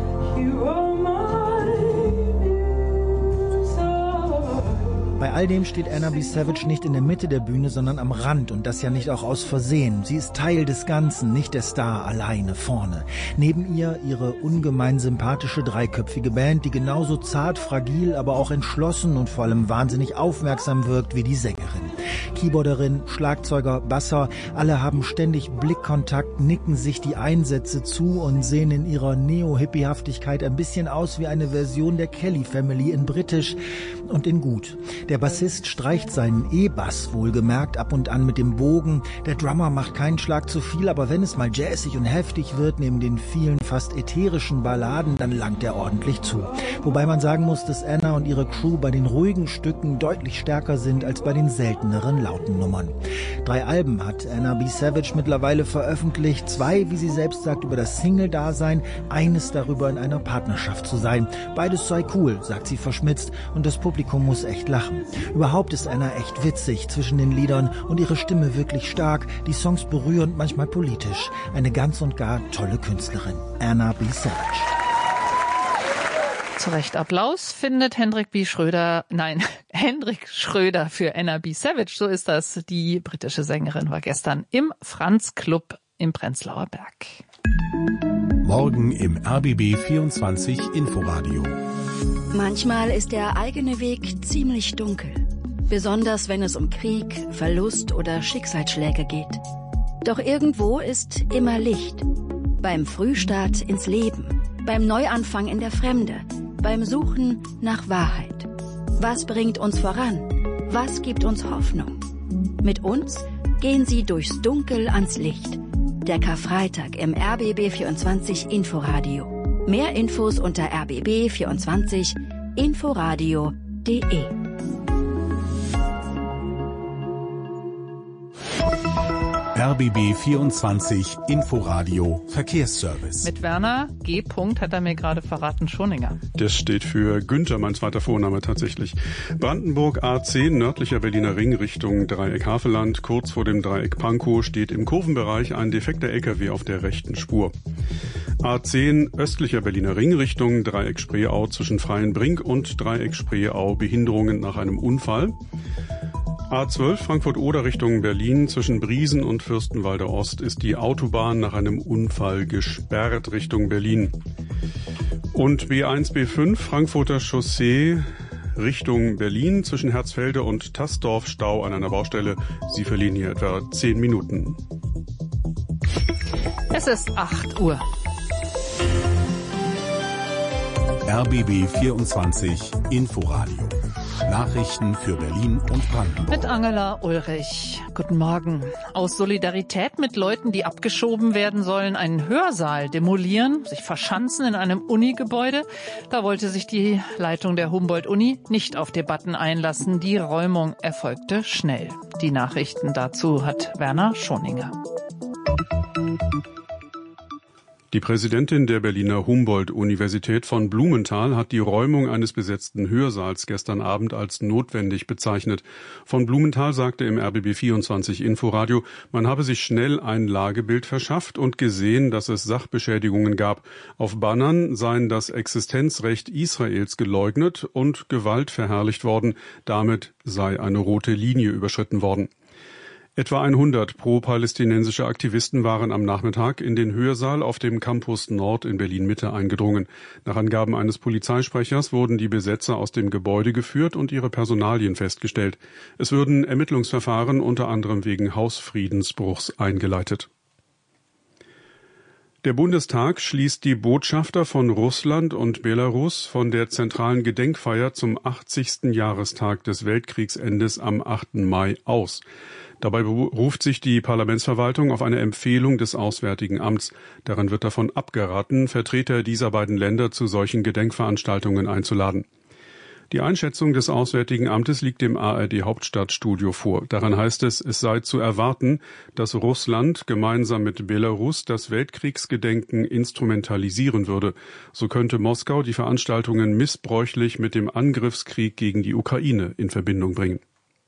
Bei all dem steht Anna B. Savage nicht in der Mitte der Bühne, sondern am Rand und das ja nicht auch aus Versehen. Sie ist Teil des Ganzen, nicht der Star alleine vorne. Neben ihr ihre ungemein sympathische dreiköpfige Band, die genauso zart, fragil, aber auch entschlossen und vor allem wahnsinnig aufmerksam wirkt wie die Sängerin. Keyboarderin, Schlagzeuger, Basser, alle haben ständig Blickkontakt, nicken sich die Einsätze zu und sehen in ihrer Neo-Hippie-Haftigkeit ein bisschen aus wie eine Version der Kelly Family in britisch und in gut. Der Bassist streicht seinen E-Bass wohlgemerkt ab und an mit dem Bogen. Der Drummer macht keinen Schlag zu viel, aber wenn es mal jazzig und heftig wird, neben den vielen fast ätherischen Balladen, dann langt er ordentlich zu. Wobei man sagen muss, dass Anna und ihre Crew bei den ruhigen Stücken deutlich stärker sind als bei den selteneren lauten Nummern. 3 Alben hat Anna B. Savage mittlerweile veröffentlicht, 2, wie sie selbst sagt, über das Single-Dasein, eines darüber, in einer Partnerschaft zu sein. Beides sei cool, sagt sie verschmitzt, und das Publikum muss echt lachen. Überhaupt ist Anna echt witzig zwischen den Liedern und ihre Stimme wirklich stark, die Songs berührend, manchmal politisch. Eine ganz und gar tolle Künstlerin. Anna B. Savage. Zu Recht Applaus findet Hendrik Schröder für Anna B. Savage. So ist das. Die britische Sängerin war gestern im Franz Club im Prenzlauer Berg. Morgen im RBB 24 Inforadio. Manchmal ist der eigene Weg ziemlich dunkel. Besonders wenn es um Krieg, Verlust oder Schicksalsschläge geht. Doch irgendwo ist immer Licht. Beim Frühstart ins Leben, beim Neuanfang in der Fremde, beim Suchen nach Wahrheit. Was bringt uns voran? Was gibt uns Hoffnung? Mit uns gehen Sie durchs Dunkel ans Licht. Der Karfreitag im RBB24 Inforadio. Mehr Infos unter rbb24inforadio.de. RBB 24 Inforadio Verkehrsservice. Mit Werner G. hat er mir gerade verraten, Schoninger. Das steht für Günther, mein zweiter Vorname tatsächlich. Brandenburg A10, nördlicher Berliner Ring Richtung Dreieck Havelland. Kurz vor dem Dreieck Pankow steht im Kurvenbereich ein defekter LKW auf der rechten Spur. A10, östlicher Berliner Ring Richtung Dreieck Spreeau zwischen Freienbrink und Dreieck Spreeau. Behinderungen nach einem Unfall. A12 Frankfurt-Oder Richtung Berlin zwischen Briesen und Fürstenwalder Ost ist die Autobahn nach einem Unfall gesperrt Richtung Berlin. Und B1, B5 Frankfurter Chaussee Richtung Berlin zwischen Herzfelde und Tassdorf Stau an einer Baustelle. Sie verlieren hier etwa 10 Minuten. Es ist 8 Uhr. RBB 24 Inforadio. Nachrichten für Berlin und Brandenburg. Mit Angela Ulrich. Guten Morgen. Aus Solidarität mit Leuten, die abgeschoben werden sollen, einen Hörsaal demolieren, sich verschanzen in einem Uni-Gebäude. Da wollte sich die Leitung der Humboldt-Uni nicht auf Debatten einlassen. Die Räumung erfolgte schnell. Die Nachrichten dazu hat Werner Schoninger. Die Präsidentin der Berliner Humboldt-Universität von Blumenthal hat die Räumung eines besetzten Hörsaals gestern Abend als notwendig bezeichnet. Von Blumenthal sagte im RBB24 Inforadio, man habe sich schnell ein Lagebild verschafft und gesehen, dass es Sachbeschädigungen gab. Auf Bannern seien das Existenzrecht Israels geleugnet und Gewalt verherrlicht worden. Damit sei eine rote Linie überschritten worden. Etwa 100 pro-palästinensische Aktivisten waren am Nachmittag in den Hörsaal auf dem Campus Nord in Berlin-Mitte eingedrungen. Nach Angaben eines Polizeisprechers wurden die Besetzer aus dem Gebäude geführt und ihre Personalien festgestellt. Es würden Ermittlungsverfahren unter anderem wegen Hausfriedensbruchs eingeleitet. Der Bundestag schließt die Botschafter von Russland und Belarus von der zentralen Gedenkfeier zum 80. Jahrestag des Weltkriegsendes am 8. Mai aus. Dabei beruft sich die Parlamentsverwaltung auf eine Empfehlung des Auswärtigen Amts. Darin wird davon abgeraten, Vertreter dieser beiden Länder zu solchen Gedenkveranstaltungen einzuladen. Die Einschätzung des Auswärtigen Amtes liegt dem ARD-Hauptstadtstudio vor. Daran heißt es, es sei zu erwarten, dass Russland gemeinsam mit Belarus das Weltkriegsgedenken instrumentalisieren würde. So könnte Moskau die Veranstaltungen missbräuchlich mit dem Angriffskrieg gegen die Ukraine in Verbindung bringen.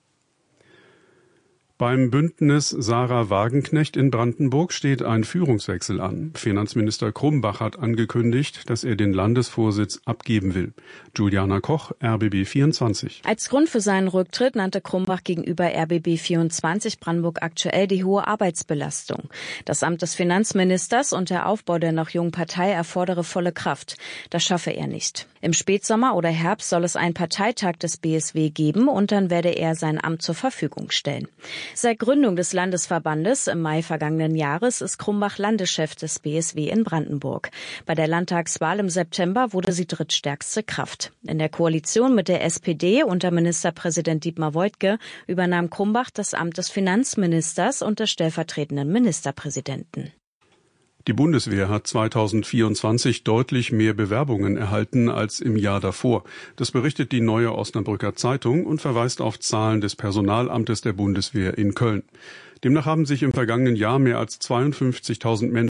Beim Bündnis Sarah Wagenknecht in Brandenburg steht ein Führungswechsel an. Finanzminister Krumbach hat angekündigt, dass er den Landesvorsitz abgeben will. Juliana Koch, RBB 24. Als Grund für seinen Rücktritt nannte Krumbach gegenüber RBB 24 Brandenburg aktuell die hohe Arbeitsbelastung. Das Amt des Finanzministers und der Aufbau der noch jungen Partei erfordere volle Kraft. Das schaffe er nicht. Im Spätsommer oder Herbst soll es einen Parteitag des BSW geben und dann werde er sein Amt zur Verfügung stellen. Seit Gründung des Landesverbandes im Mai vergangenen Jahres ist Krumbach Landeschef des BSW in Brandenburg. Bei der Landtagswahl im September wurde sie drittstärkste Kraft. In der Koalition mit der SPD unter Ministerpräsident Dietmar Woidke übernahm Krumbach das Amt des Finanzministers und des stellvertretenden Ministerpräsidenten. Die Bundeswehr hat 2024 deutlich mehr Bewerbungen erhalten als im Jahr davor. Das berichtet die Neue Osnabrücker Zeitung und verweist auf Zahlen des Personalamtes der Bundeswehr in Köln. Demnach haben sich im vergangenen Jahr mehr als 52.000 Menschen